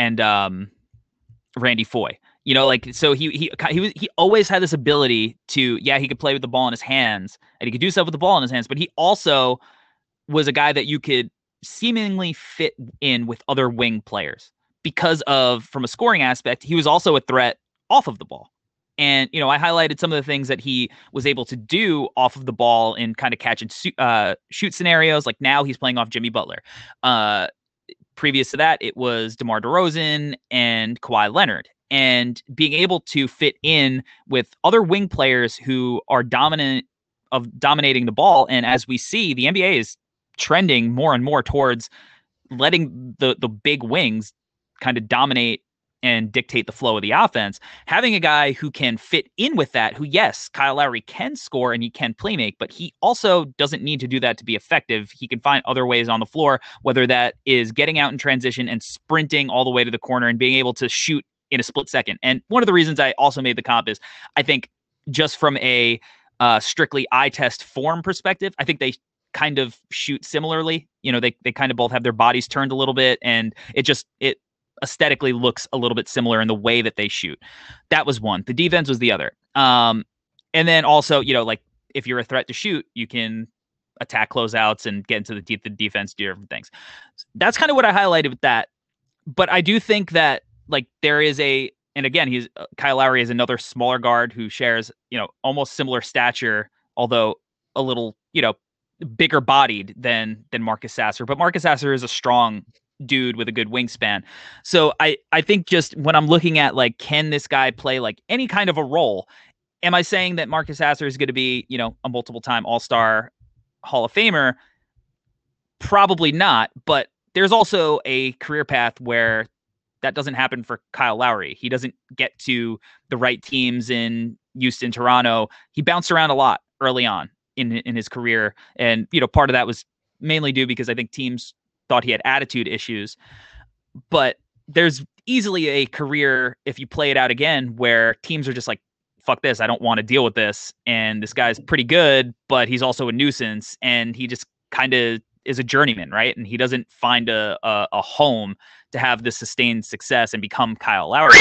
Randy Foye, so he always had this ability to, he could play with the ball in his hands and he could do stuff with the ball in his hands, but he also was a guy that you could seemingly fit in with other wing players because of, from a scoring aspect, he was also a threat off of the ball. And, I highlighted some of the things that he was able to do off of the ball in kind of catch and shoot scenarios. Like now he's playing off Jimmy Butler. Previous to that, it was DeMar DeRozan and Kawhi Leonard. And being able to fit in with other wing players who are dominating the ball. And as we see, the NBA is trending more and more towards letting the big wings kind of dominate and dictate the flow of the offense. Having a guy who can fit in with that, who, yes, Kyle Lowry can score and he can play make, but he also doesn't need to do that to be effective. He can find other ways on the floor, whether that is getting out in transition and sprinting all the way to the corner and being able to shoot in a split second. And one of the reasons I also made the comp is I think just from a strictly eye test form perspective, I think they kind of shoot similarly. They kind of both have their bodies turned a little bit, and it aesthetically looks a little bit similar in the way that they shoot. That was one. The defense was the other. And then also, like if you're a threat to shoot, you can attack closeouts and get into the defense, do different things. That's kind of what I highlighted with that. But I do think that like there is and again, Kyle Lowry is another smaller guard who shares, almost similar stature, although a little, bigger bodied than Marcus Sasser. But Marcus Sasser is a strong dude with a good wingspan. So I think just when I'm looking at like, can this guy play like any kind of a role? Am I saying that Marcus Sasser is going to be, a multiple time All-Star Hall of Famer? Probably not. But there's also a career path where that doesn't happen for Kyle Lowry. He doesn't get to the right teams in Houston, Toronto. He bounced around a lot early on in his career. And, part of that was mainly due because I think teams thought he had attitude issues. But there's easily a career, if you play it out again, where teams are just like, fuck this, I don't want to deal with this. And this guy's pretty good, but he's also a nuisance. And he just kind of is a journeyman, right? And he doesn't find a home to have this sustained success and become Kyle Lowry.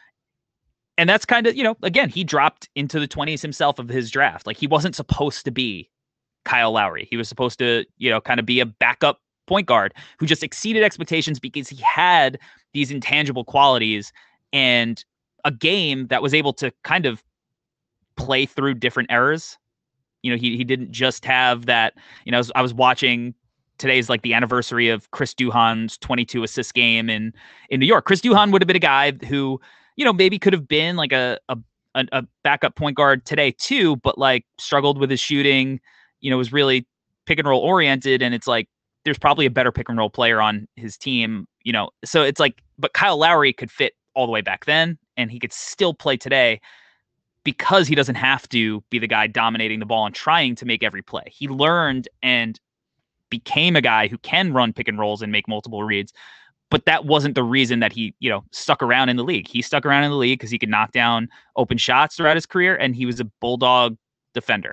And that's kind of, again, he dropped into the 20s himself of his draft. Like he wasn't supposed to be Kyle Lowry. He was supposed to, kind of be a backup point guard who just exceeded expectations because he had these intangible qualities and a game that was able to kind of play through different eras. He didn't just have that, I was watching today's like the anniversary of Chris Duhon's 22 assist game in New York. Chris Duhon would have been a guy who, maybe could have been like a backup point guard today too, but like struggled with his shooting, was really pick and roll oriented. And it's like, there's probably a better pick and roll player on his team, so it's like, but Kyle Lowry could fit all the way back then and he could still play today because he doesn't have to be the guy dominating the ball and trying to make every play. He learned and became a guy who can run pick and rolls and make multiple reads. But that wasn't the reason that he, stuck around in the league. He stuck around in the league because he could knock down open shots throughout his career, and he was a bulldog defender.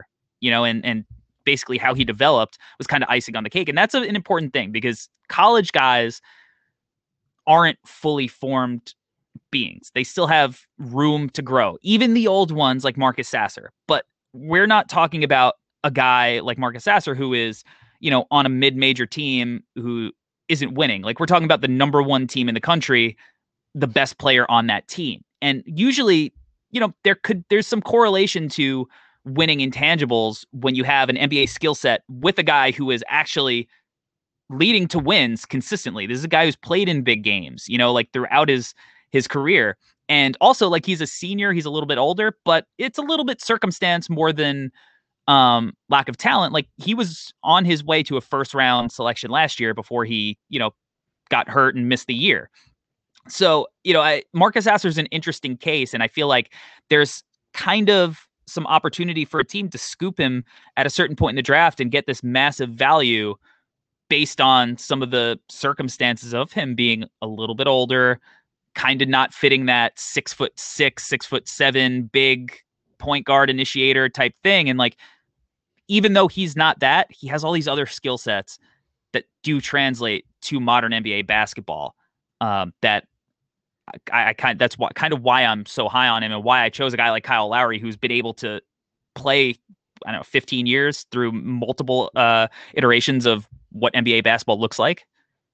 and basically how he developed was kind of icing on the cake. And that's an important thing because college guys aren't fully formed beings. They still have room to grow, even the old ones like Marcus Sasser. But we're not talking about a guy like Marcus Sasser who is, on a mid-major team who isn't winning. Like, we're talking about the number one team in the country, the best player on that team. And usually, there's some correlation to winning intangibles when you have an NBA skill set with a guy who is actually leading to wins consistently. This is a guy who's played in big games, like throughout his career. And also, like, he's a senior, he's a little bit older, but it's a little bit circumstance more than lack of talent. Like, he was on his way to a first round selection last year before he, got hurt and missed the year. So, Marcus Sasser is an interesting case, and I feel like there's kind of some opportunity for a team to scoop him at a certain point in the draft and get this massive value based on some of the circumstances of him being a little bit older, kind of not fitting that 6'6", 6'7" big point guard initiator type thing. And like, even though he's not that, he has all these other skill sets that do translate to modern NBA basketball. That that's why I'm so high on him and why I chose a guy like Kyle Lowry, who's been able to play, 15 years through multiple iterations of what NBA basketball looks like.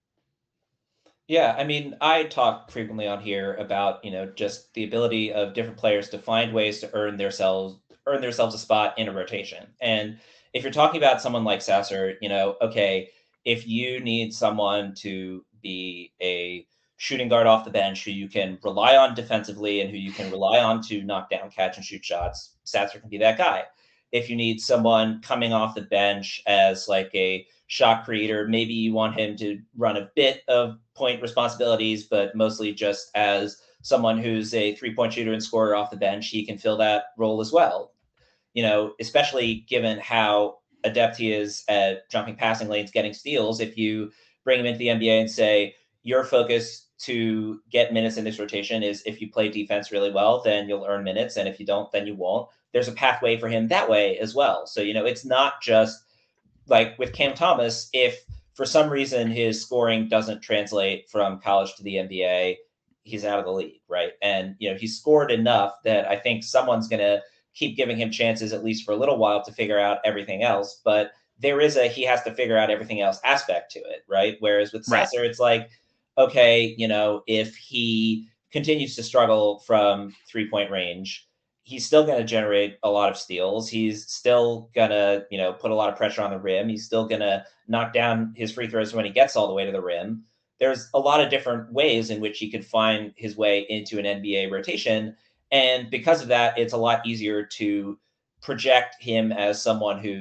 Yeah, I mean, I talk frequently on here about, just the ability of different players to find ways to earn themselves a spot in a rotation. And if you're talking about someone like Sasser, okay, if you need someone to be a shooting guard off the bench who you can rely on defensively and who you can rely on to knock down, catch, and shoot shots, Sasser can be that guy. If you need someone coming off the bench as like a shot creator, maybe you want him to run a bit of point responsibilities, but mostly just as someone who's a 3-point shooter and scorer off the bench, he can fill that role as well. Especially given how adept he is at jumping passing lanes, getting steals. If you bring him into the NBA and say, your focus to get minutes in this rotation is if you play defense really well, then you'll earn minutes. And if you don't, then you won't. There's a pathway for him that way as well. So, it's not just like with Cam Thomas, if for some reason his scoring doesn't translate from college to the NBA, he's out of the league, right? And, he's scored enough that I think someone's going to keep giving him chances, at least for a little while, to figure out everything else. But there is he has to figure out everything else aspect to it, right? Whereas with Sasser, It's like, okay, if he continues to struggle from 3-point range, he's still going to generate a lot of steals. He's still going to, put a lot of pressure on the rim. He's still going to knock down his free throws when he gets all the way to the rim. There's a lot of different ways in which he could find his way into an NBA rotation. And because of that, it's a lot easier to project him as someone who,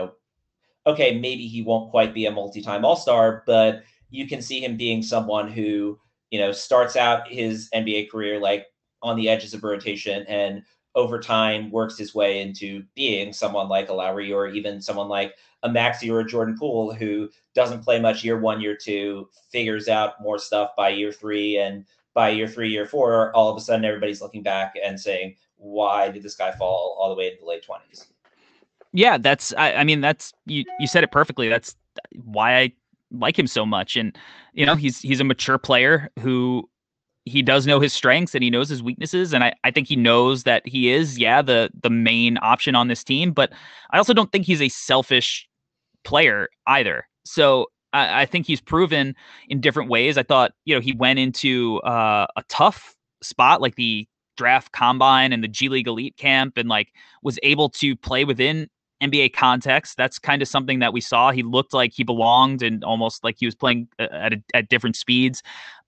okay, maybe he won't quite be a multi-time all-star, but you can see him being someone who, starts out his NBA career like on the edges of rotation and over time works his way into being someone like a Lowry or even someone like a Maxey or a Jordan Poole who doesn't play much year 1, year 2, figures out more stuff by year 3, and by year 3, year 4, all of a sudden everybody's looking back and saying, why did this guy fall all the way into the late 20s? Yeah, that's you said it perfectly. That's why I like him so much. And, he's a mature player who he does know his strengths and he knows his weaknesses. And I think he knows that he is, the main option on this team. But I also don't think he's a selfish player either. So I think he's proven in different ways. I thought, he went into a tough spot like the draft combine and the G League elite camp and like was able to play within NBA context. That's kind of something that we saw. He looked like he belonged and almost like he was playing at different speeds.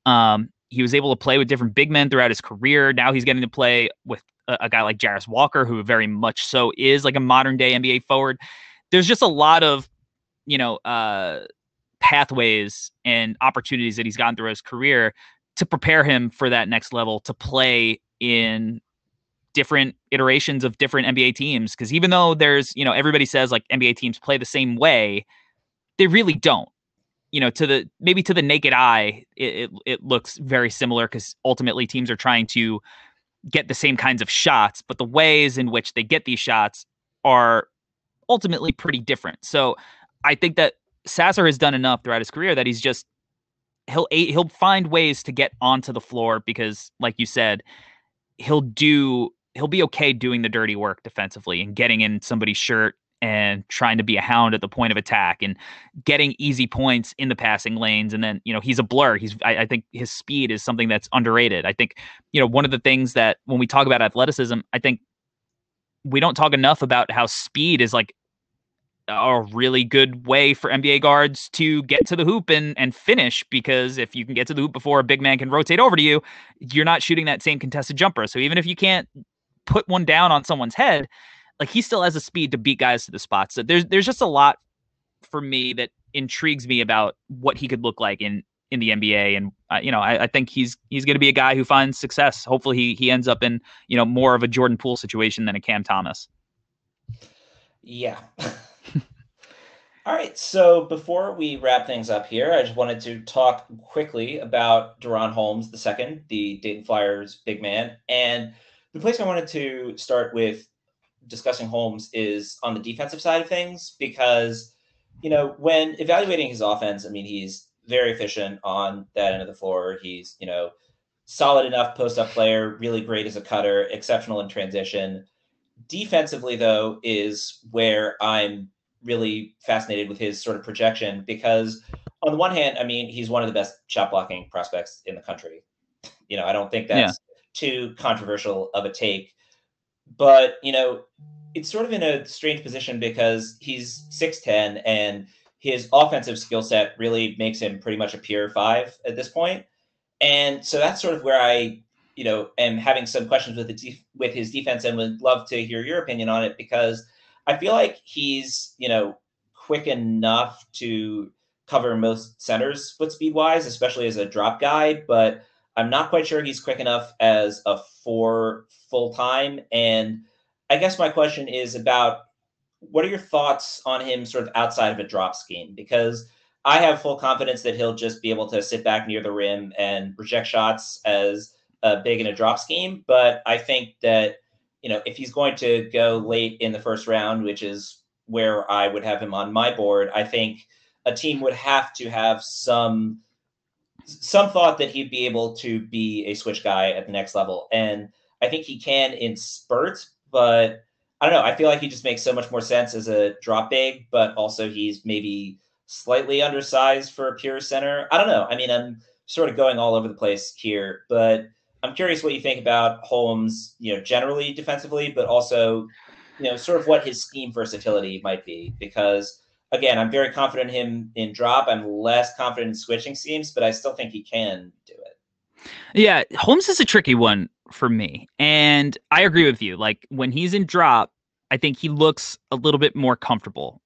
He was able to play with different big men throughout his career. Now he's getting to play with a guy like Jarris Walker, who very much so is like a modern day NBA forward. There's just a lot of, pathways and opportunities that he's gotten through his career to prepare him for that next level, to play in different iterations of different NBA teams. Because even though there's, everybody says like NBA teams play the same way, they really don't. To the naked eye, it looks very similar because ultimately teams are trying to get the same kinds of shots, but the ways in which they get these shots are ultimately pretty different. So I think that Sasser has done enough throughout his career that he'll find ways to get onto the floor because, like you said, he'll be okay doing the dirty work defensively and getting in somebody's shirt and trying to be a hound at the point of attack and getting easy points in the passing lanes. And then, he's a blur. I think his speed is something that's underrated. I think, one of the things that when we talk about athleticism, I think we don't talk enough about how speed is like a really good way for NBA guards to get to the hoop and finish, because if you can get to the hoop before a big man can rotate over to you, you're not shooting that same contested jumper. So even if you can't put one down on someone's head, like, he still has the speed to beat guys to the spot. So there's just a lot for me that intrigues me about what he could look like in the NBA. And I think he's going to be a guy who finds success. Hopefully he ends up in more of a Jordan Poole situation than a Cam Thomas. Yeah. All right, so before we wrap things up here, I just wanted to talk quickly about DaRon Holmes II, the Dayton Flyers big man. And the place I wanted to start with discussing Holmes is on the defensive side of things, because, when evaluating his offense, I mean, he's very efficient on that end of the floor. He's, solid enough post-up player, really great as a cutter, exceptional in transition. Defensively, though, is where I'm really fascinated with his sort of projection, because on the one hand, I mean, he's one of the best shot blocking prospects in the country. I don't think that's too controversial of a take, but, it's sort of in a strange position because he's 6'10", and his offensive skill set really makes him pretty much a pure 5 at this point. And so that's sort of where I, am having some questions with his defense, and would love to hear your opinion on it, because I feel like he's, quick enough to cover most centers foot speed wise, especially as a drop guy, but I'm not quite sure he's quick enough as a 4 full time. And I guess my question is about, what are your thoughts on him sort of outside of a drop scheme? Because I have full confidence that he'll just be able to sit back near the rim and reject shots as big in a drop scheme. But I think that, if he's going to go late in the first round, which is where I would have him on my board, I think a team would have to have some thought that he'd be able to be a switch guy at the next level. And I think he can in spurts, but I don't know. I feel like he just makes so much more sense as a drop big, but also he's maybe slightly undersized for a pure center. I don't know. I mean, I'm sort of going all over the place here, but I'm curious what you think about Holmes, generally defensively, but also, sort of what his scheme versatility might be. Because, again, I'm very confident in him in drop. I'm less confident in switching schemes, but I still think he can do it. Yeah, Holmes is a tricky one for me. And I agree with you. Like, when he's in drop, I think he looks a little bit more comfortable.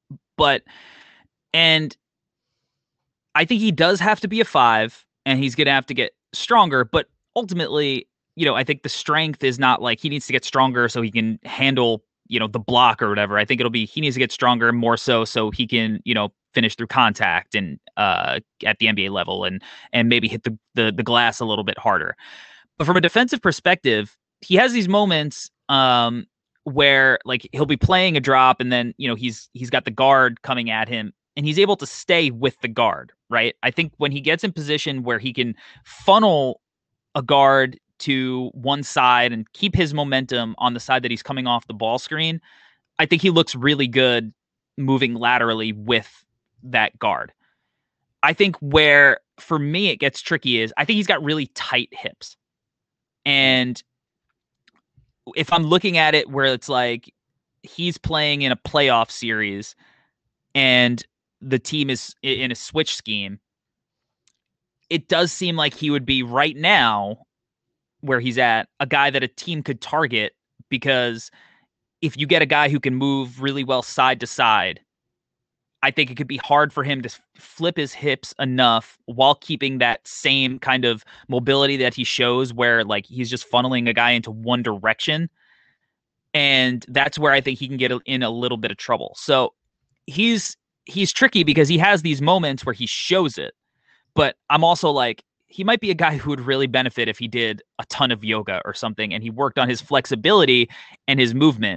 And I think he does have to be a 5, and he's going to have to get stronger. But ultimately, I think the strength is not like he needs to get stronger so he can handle, the block or whatever. I think it'll be he needs to get stronger more so he can, finish through contact and at the NBA level and maybe hit the glass a little bit harder. But from a defensive perspective, he has these moments where, like, he'll be playing a drop, and then he's got the guard coming at him, and he's able to stay with the guard, right? I think when he gets in position where he can funnel a guard to one side and keep his momentum on the side that he's coming off the ball screen, I think he looks really good moving laterally with that guard. I think where, for me, it gets tricky is I think he's got really tight hips. And if I'm looking at it where it's like he's playing in a playoff series and the team is in a switch scheme, it does seem like he would be right now where he's at a guy that a team could target, because if you get a guy who can move really well side to side, I think it could be hard for him to flip his hips enough while keeping that same kind of mobility that he shows, where, like, he's just funneling a guy into one direction. And that's where I think he can get in a little bit of trouble. So he's tricky because he has these moments where he shows it. But I'm also like, he might be a guy who would really benefit if he did a ton of yoga or something and he worked on his flexibility and his movement,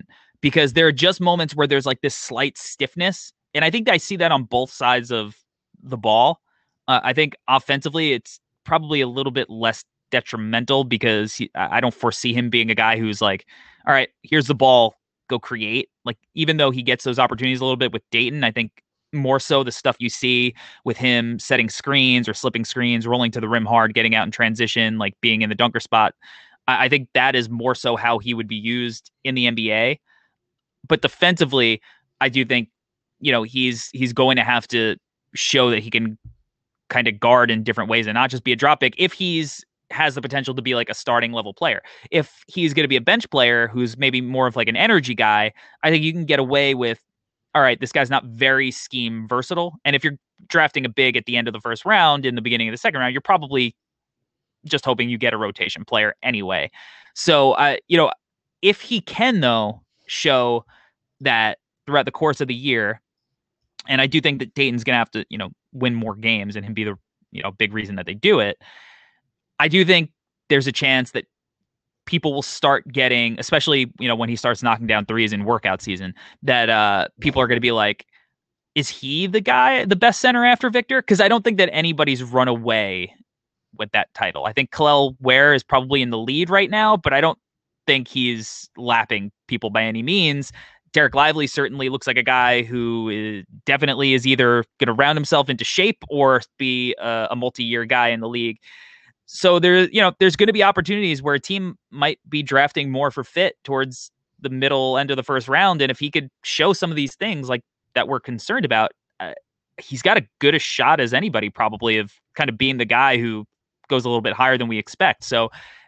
because there are just moments where there's like this slight stiffness. And I think I see that on both sides of the ball. I think offensively, it's probably a little bit less detrimental because I don't foresee him being a guy who's like, all right, here's the ball, go create. Like, even though he gets those opportunities a little bit with Dayton, I think more so the stuff you see with him setting screens or slipping screens, rolling to the rim hard, getting out in transition, like being in the dunker spot. I think that is more so how he would be used in the NBA. But defensively, I do think, he's going to have to show that he can kind of guard in different ways and not just be a drop pick if he's has the potential to be like a starting level player. If he's going to be a bench player who's maybe more of like an energy guy, I think you can get away with, all right, this guy's not very scheme versatile. And if you're drafting a big at the end of the first round, in the beginning of the second round, you're probably just hoping you get a rotation player anyway. So, if he can, though, show that throughout the course of the year, and I do think that Dayton's going to have to, win more games and him be the, big reason that they do it. I do think there's a chance that people will start getting, especially, when he starts knocking down threes in workout season, that people are going to be like, is he the guy, the best center after Victor? Because I don't think that anybody's run away with that title. I think Kel'el Ware is probably in the lead right now, but I don't think he's lapping people by any means. Derek Lively certainly looks like a guy who definitely is either going to round himself into shape or be a multi-year guy in the league. So there's going to be opportunities where a team might be drafting more for fit towards the middle end of the first round. And if he could show some of these things like that we're concerned about, he's got as good a shot as anybody probably of kind of being the guy who goes a little bit higher than we expect. So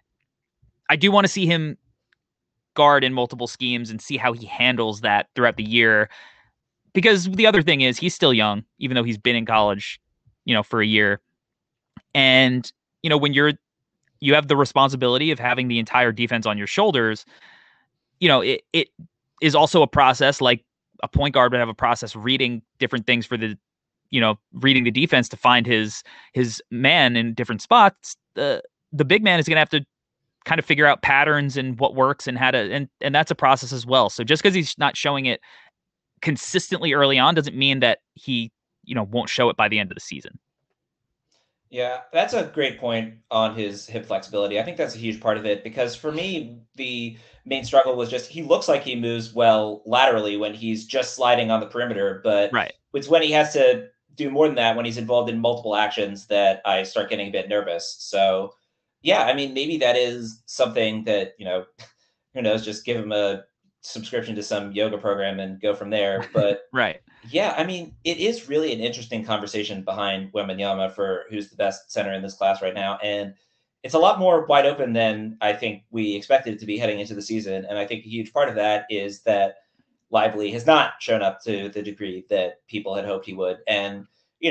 I do want to see him guard in multiple schemes and see how he handles that throughout the year. Because the other thing is he's still young, even though he's been in college, for a year. And, when you have the responsibility of having the entire defense on your shoulders, it is also a process, like a point guard would have a process reading different things for the, reading the defense to find his man in different spots. The big man is going to have to kind of figure out patterns and what works and how to, and that's a process as well. So just because he's not showing it consistently early on doesn't mean that he, won't show it by the end of the season. Yeah, that's a great point on his hip flexibility. I think that's a huge part of it because for me, the main struggle was just he looks like he moves well laterally when he's just sliding on the perimeter, but right. It's when he has to do more than that, when he's involved in multiple actions, that I start getting a bit nervous. So yeah, I mean, maybe that is something that, who knows, just give him a subscription to some yoga program and go from there. But right. Yeah, I mean, it is really an interesting conversation behind Wembanyama for who's the best center in this class right now. And it's a lot more wide open than I think we expected it to be heading into the season. And I think a huge part of that is that Lively has not shown up to the degree that people had hoped he would. And,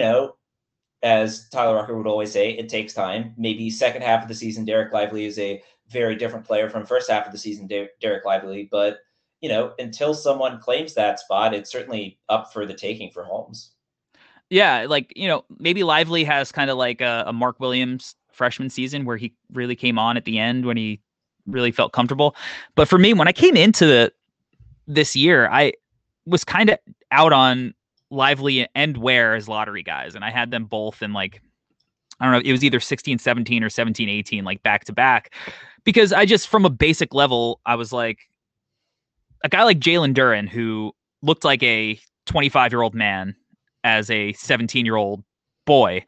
as Tyler Rucker would always say, it takes time. Maybe second half of the season, Derek Lively is a very different player from first half of the season, Derek Lively. But, until someone claims that spot, it's certainly up for the taking for Holmes. Yeah, maybe Lively has kind of like a Mark Williams freshman season where he really came on at the end when he really felt comfortable. But for me, when I came into this year, I was kind of out on Lively and Ware as lottery guys, and I had them both in I don't know, it was either 16-17 or 17-18, back to back, because I just, from a basic level, I was like, a guy like Jalen Duren, who looked like a 25-year-old man as a 17-year-old boy,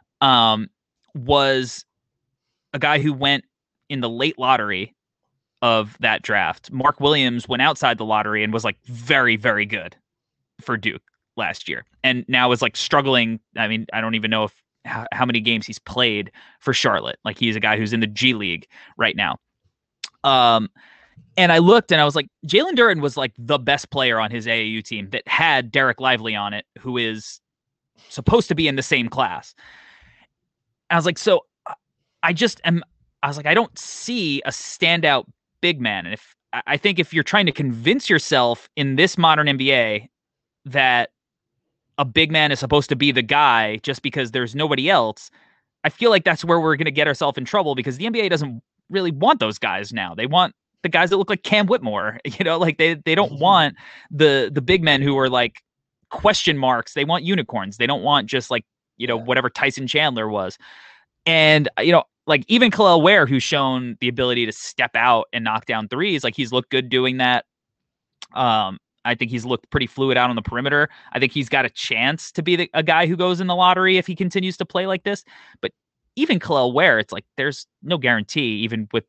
was a guy who went in the late lottery of that draft. Mark Williams went outside the lottery and was very, very good for Duke last year, and now is struggling. I mean, I don't even know how many games he's played for Charlotte. He's a guy who's in the G League right now. And I looked and I was like, Jalen Duren was the best player on his AAU team that had Derek Lively on it, who is supposed to be in the same class. And I was like, so I don't see a standout big man. And I think if you're trying to convince yourself in this modern NBA that a big man is supposed to be the guy just because there's nobody else, I feel like that's where we're going to get ourselves in trouble, because the NBA doesn't really want those guys now. They want the guys that look like Cam Whitmore. Like they don't want the big men who are like question marks. They want unicorns. They don't want just like, whatever Tyson Chandler was. And, like even Kel'el Ware, who's shown the ability to step out and knock down threes, like he's looked good doing that. I think he's looked pretty fluid out on the perimeter. I think he's got a chance to be a guy who goes in the lottery if he continues to play like this. But even Kel'el Ware, it's like there's no guarantee, even with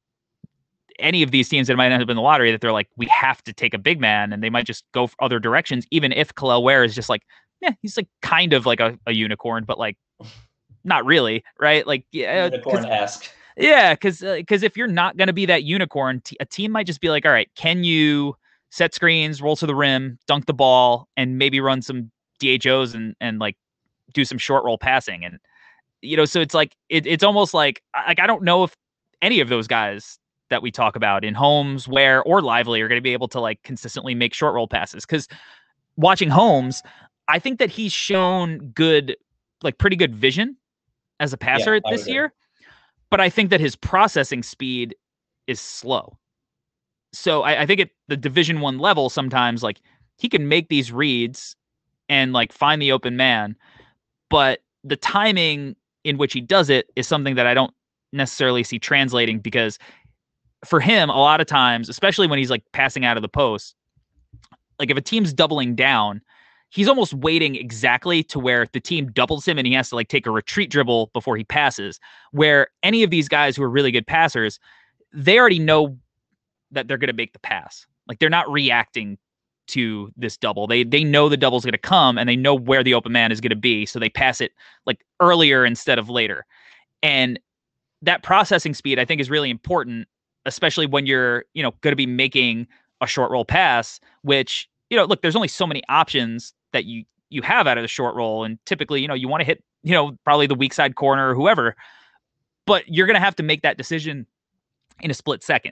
any of these teams that might end up in the lottery, that they're like, we have to take a big man, and they might just go for other directions, even if Kel'el Ware is just like, yeah, he's like kind of like a unicorn, but like not really, right? Like unicorn-esque. Yeah, because if you're not going to be that unicorn, a team might just be like, all right, can you set screens, roll to the rim, dunk the ball, and maybe run some DHOs and like do some short roll passing. And, so it's like, it's almost like I don't know if any of those guys that we talk about in Holmes, Ware, or Lively are going to be able to like consistently make short roll passes. Because watching Holmes, I think that he's shown pretty good vision as a passer this year. But I think that his processing speed is slow. So I think at the Division I level, sometimes like he can make these reads and like find the open man, but the timing in which he does it is something that I don't necessarily see translating, because for him, a lot of times, especially when he's like passing out of the post, like if a team's doubling down, he's almost waiting exactly to where the team doubles him and he has to like take a retreat dribble before he passes, where any of these guys who are really good passers, they already know that they're going to make the pass. Like they're not reacting to this double. They know the double's going to come and they know where the open man is going to be. So they pass it like earlier instead of later. And that processing speed, I think, is really important, especially when you're, going to be making a short roll pass, which, look, there's only so many options that you have out of the short roll. And typically, you want to hit, probably the weak side corner or whoever, but you're going to have to make that decision in a split second.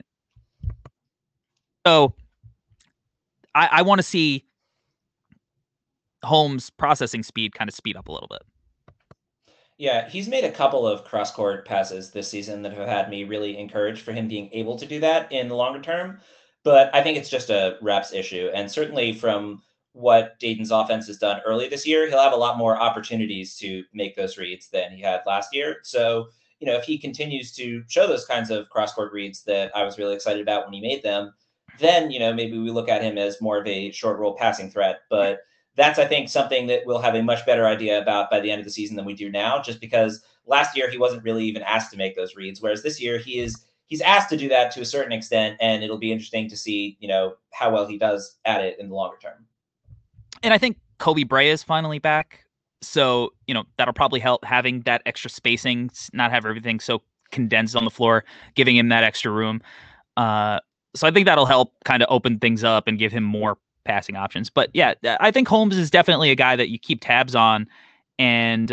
So I want to see Holmes' processing speed kind of speed up a little bit. Yeah, he's made a couple of cross-court passes this season that have had me really encouraged for him being able to do that in the longer term. But I think it's just a reps issue. And certainly from what Dayton's offense has done early this year, he'll have a lot more opportunities to make those reads than he had last year. So, if he continues to show those kinds of cross-court reads that I was really excited about when he made them, then, maybe we look at him as more of a short roll passing threat. But that's, I think, something that we'll have a much better idea about by the end of the season than we do now, just because last year he wasn't really even asked to make those reads, whereas this year he's asked to do that to a certain extent, and it'll be interesting to see, how well he does at it in the longer term. And I think Kobe Bray is finally back. So, that'll probably help, having that extra spacing, not have everything so condensed on the floor, giving him that extra room. So I think that'll help kind of open things up and give him more passing options. But yeah, I think Holmes is definitely a guy that you keep tabs on, and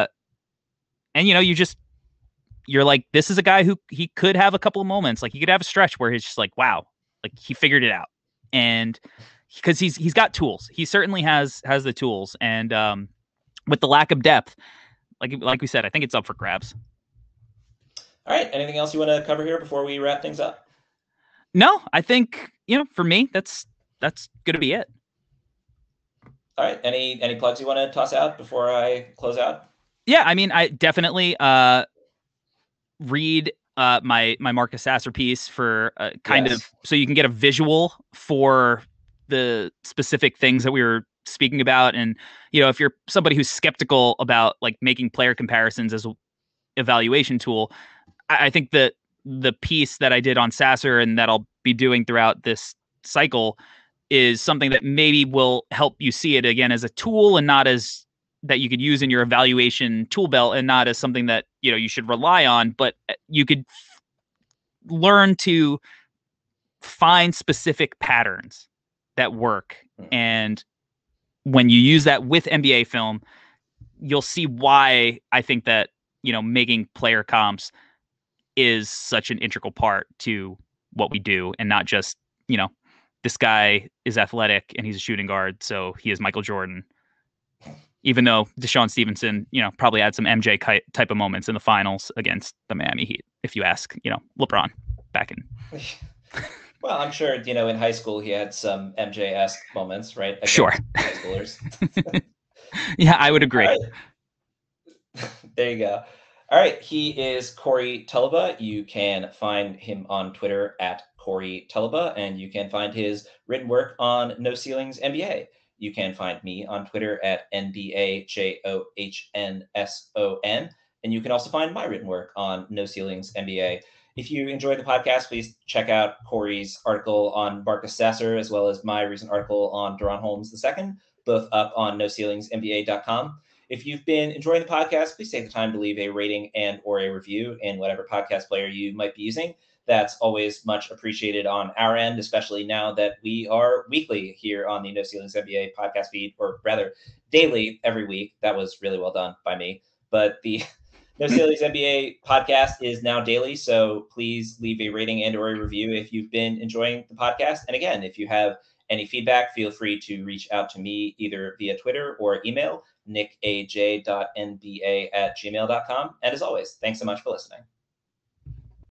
you're like, this is a guy who he could have a couple of moments, like he could have a stretch where he's just like, wow, like he figured it out. And because he's got tools, he certainly has the tools, and with the lack of depth, like we said, I think it's up for grabs. All right, anything else you want to cover here before we wrap things up? No, I think, for me, that's going to be it. All right. Any plugs you want to toss out before I close out? Yeah, I mean, I definitely read my Marcus Sasser piece for kind of so you can get a visual for the specific things that we were speaking about. And, if you're somebody who's skeptical about like making player comparisons as an evaluation tool, I think that the piece that I did on Sasser and that I'll be doing throughout this cycle is something that maybe will help you see it again as a tool, and not as that you could use in your evaluation tool belt, and not as something that, you should rely on, but you could learn to find specific patterns that work. And when you use that with NBA film, you'll see why I think that, making player comps is such an integral part to what we do, and not just, this guy is athletic and he's a shooting guard, so he is Michael Jordan. Even though DeShaun Stevenson, probably had some MJ type of moments in the finals against the Miami Heat, if you ask, LeBron back in Well, I'm sure, in high school he had some MJ-esque moments, right? Sure. Against high schoolers. Yeah, I would All agree. right. There you go. All right. He is Corey Tulaba. You can find him on Twitter at Corey Tulaba, and you can find his written work on No Ceilings NBA. You can find me on Twitter at NBAJOHNSON, and you can also find my written work on No Ceilings NBA. If you enjoyed the podcast, please check out Corey's article on Marcus Sasser, as well as my recent article on Deron Holmes II, both up on NoCeilingsNBA.com. If you've been enjoying the podcast, please take the time to leave a rating and or a review in whatever podcast player you might be using. That's always much appreciated on our end, especially now that we are weekly here on the No Ceilings NBA podcast feed, or rather daily every week. That was really well done by me. But the No Ceilings NBA podcast is now daily, so please leave a rating and or a review if you've been enjoying the podcast. And again, if you have any feedback, feel free to reach out to me either via Twitter or email, nickaj.nba@gmail.com. And as always, thanks so much for listening.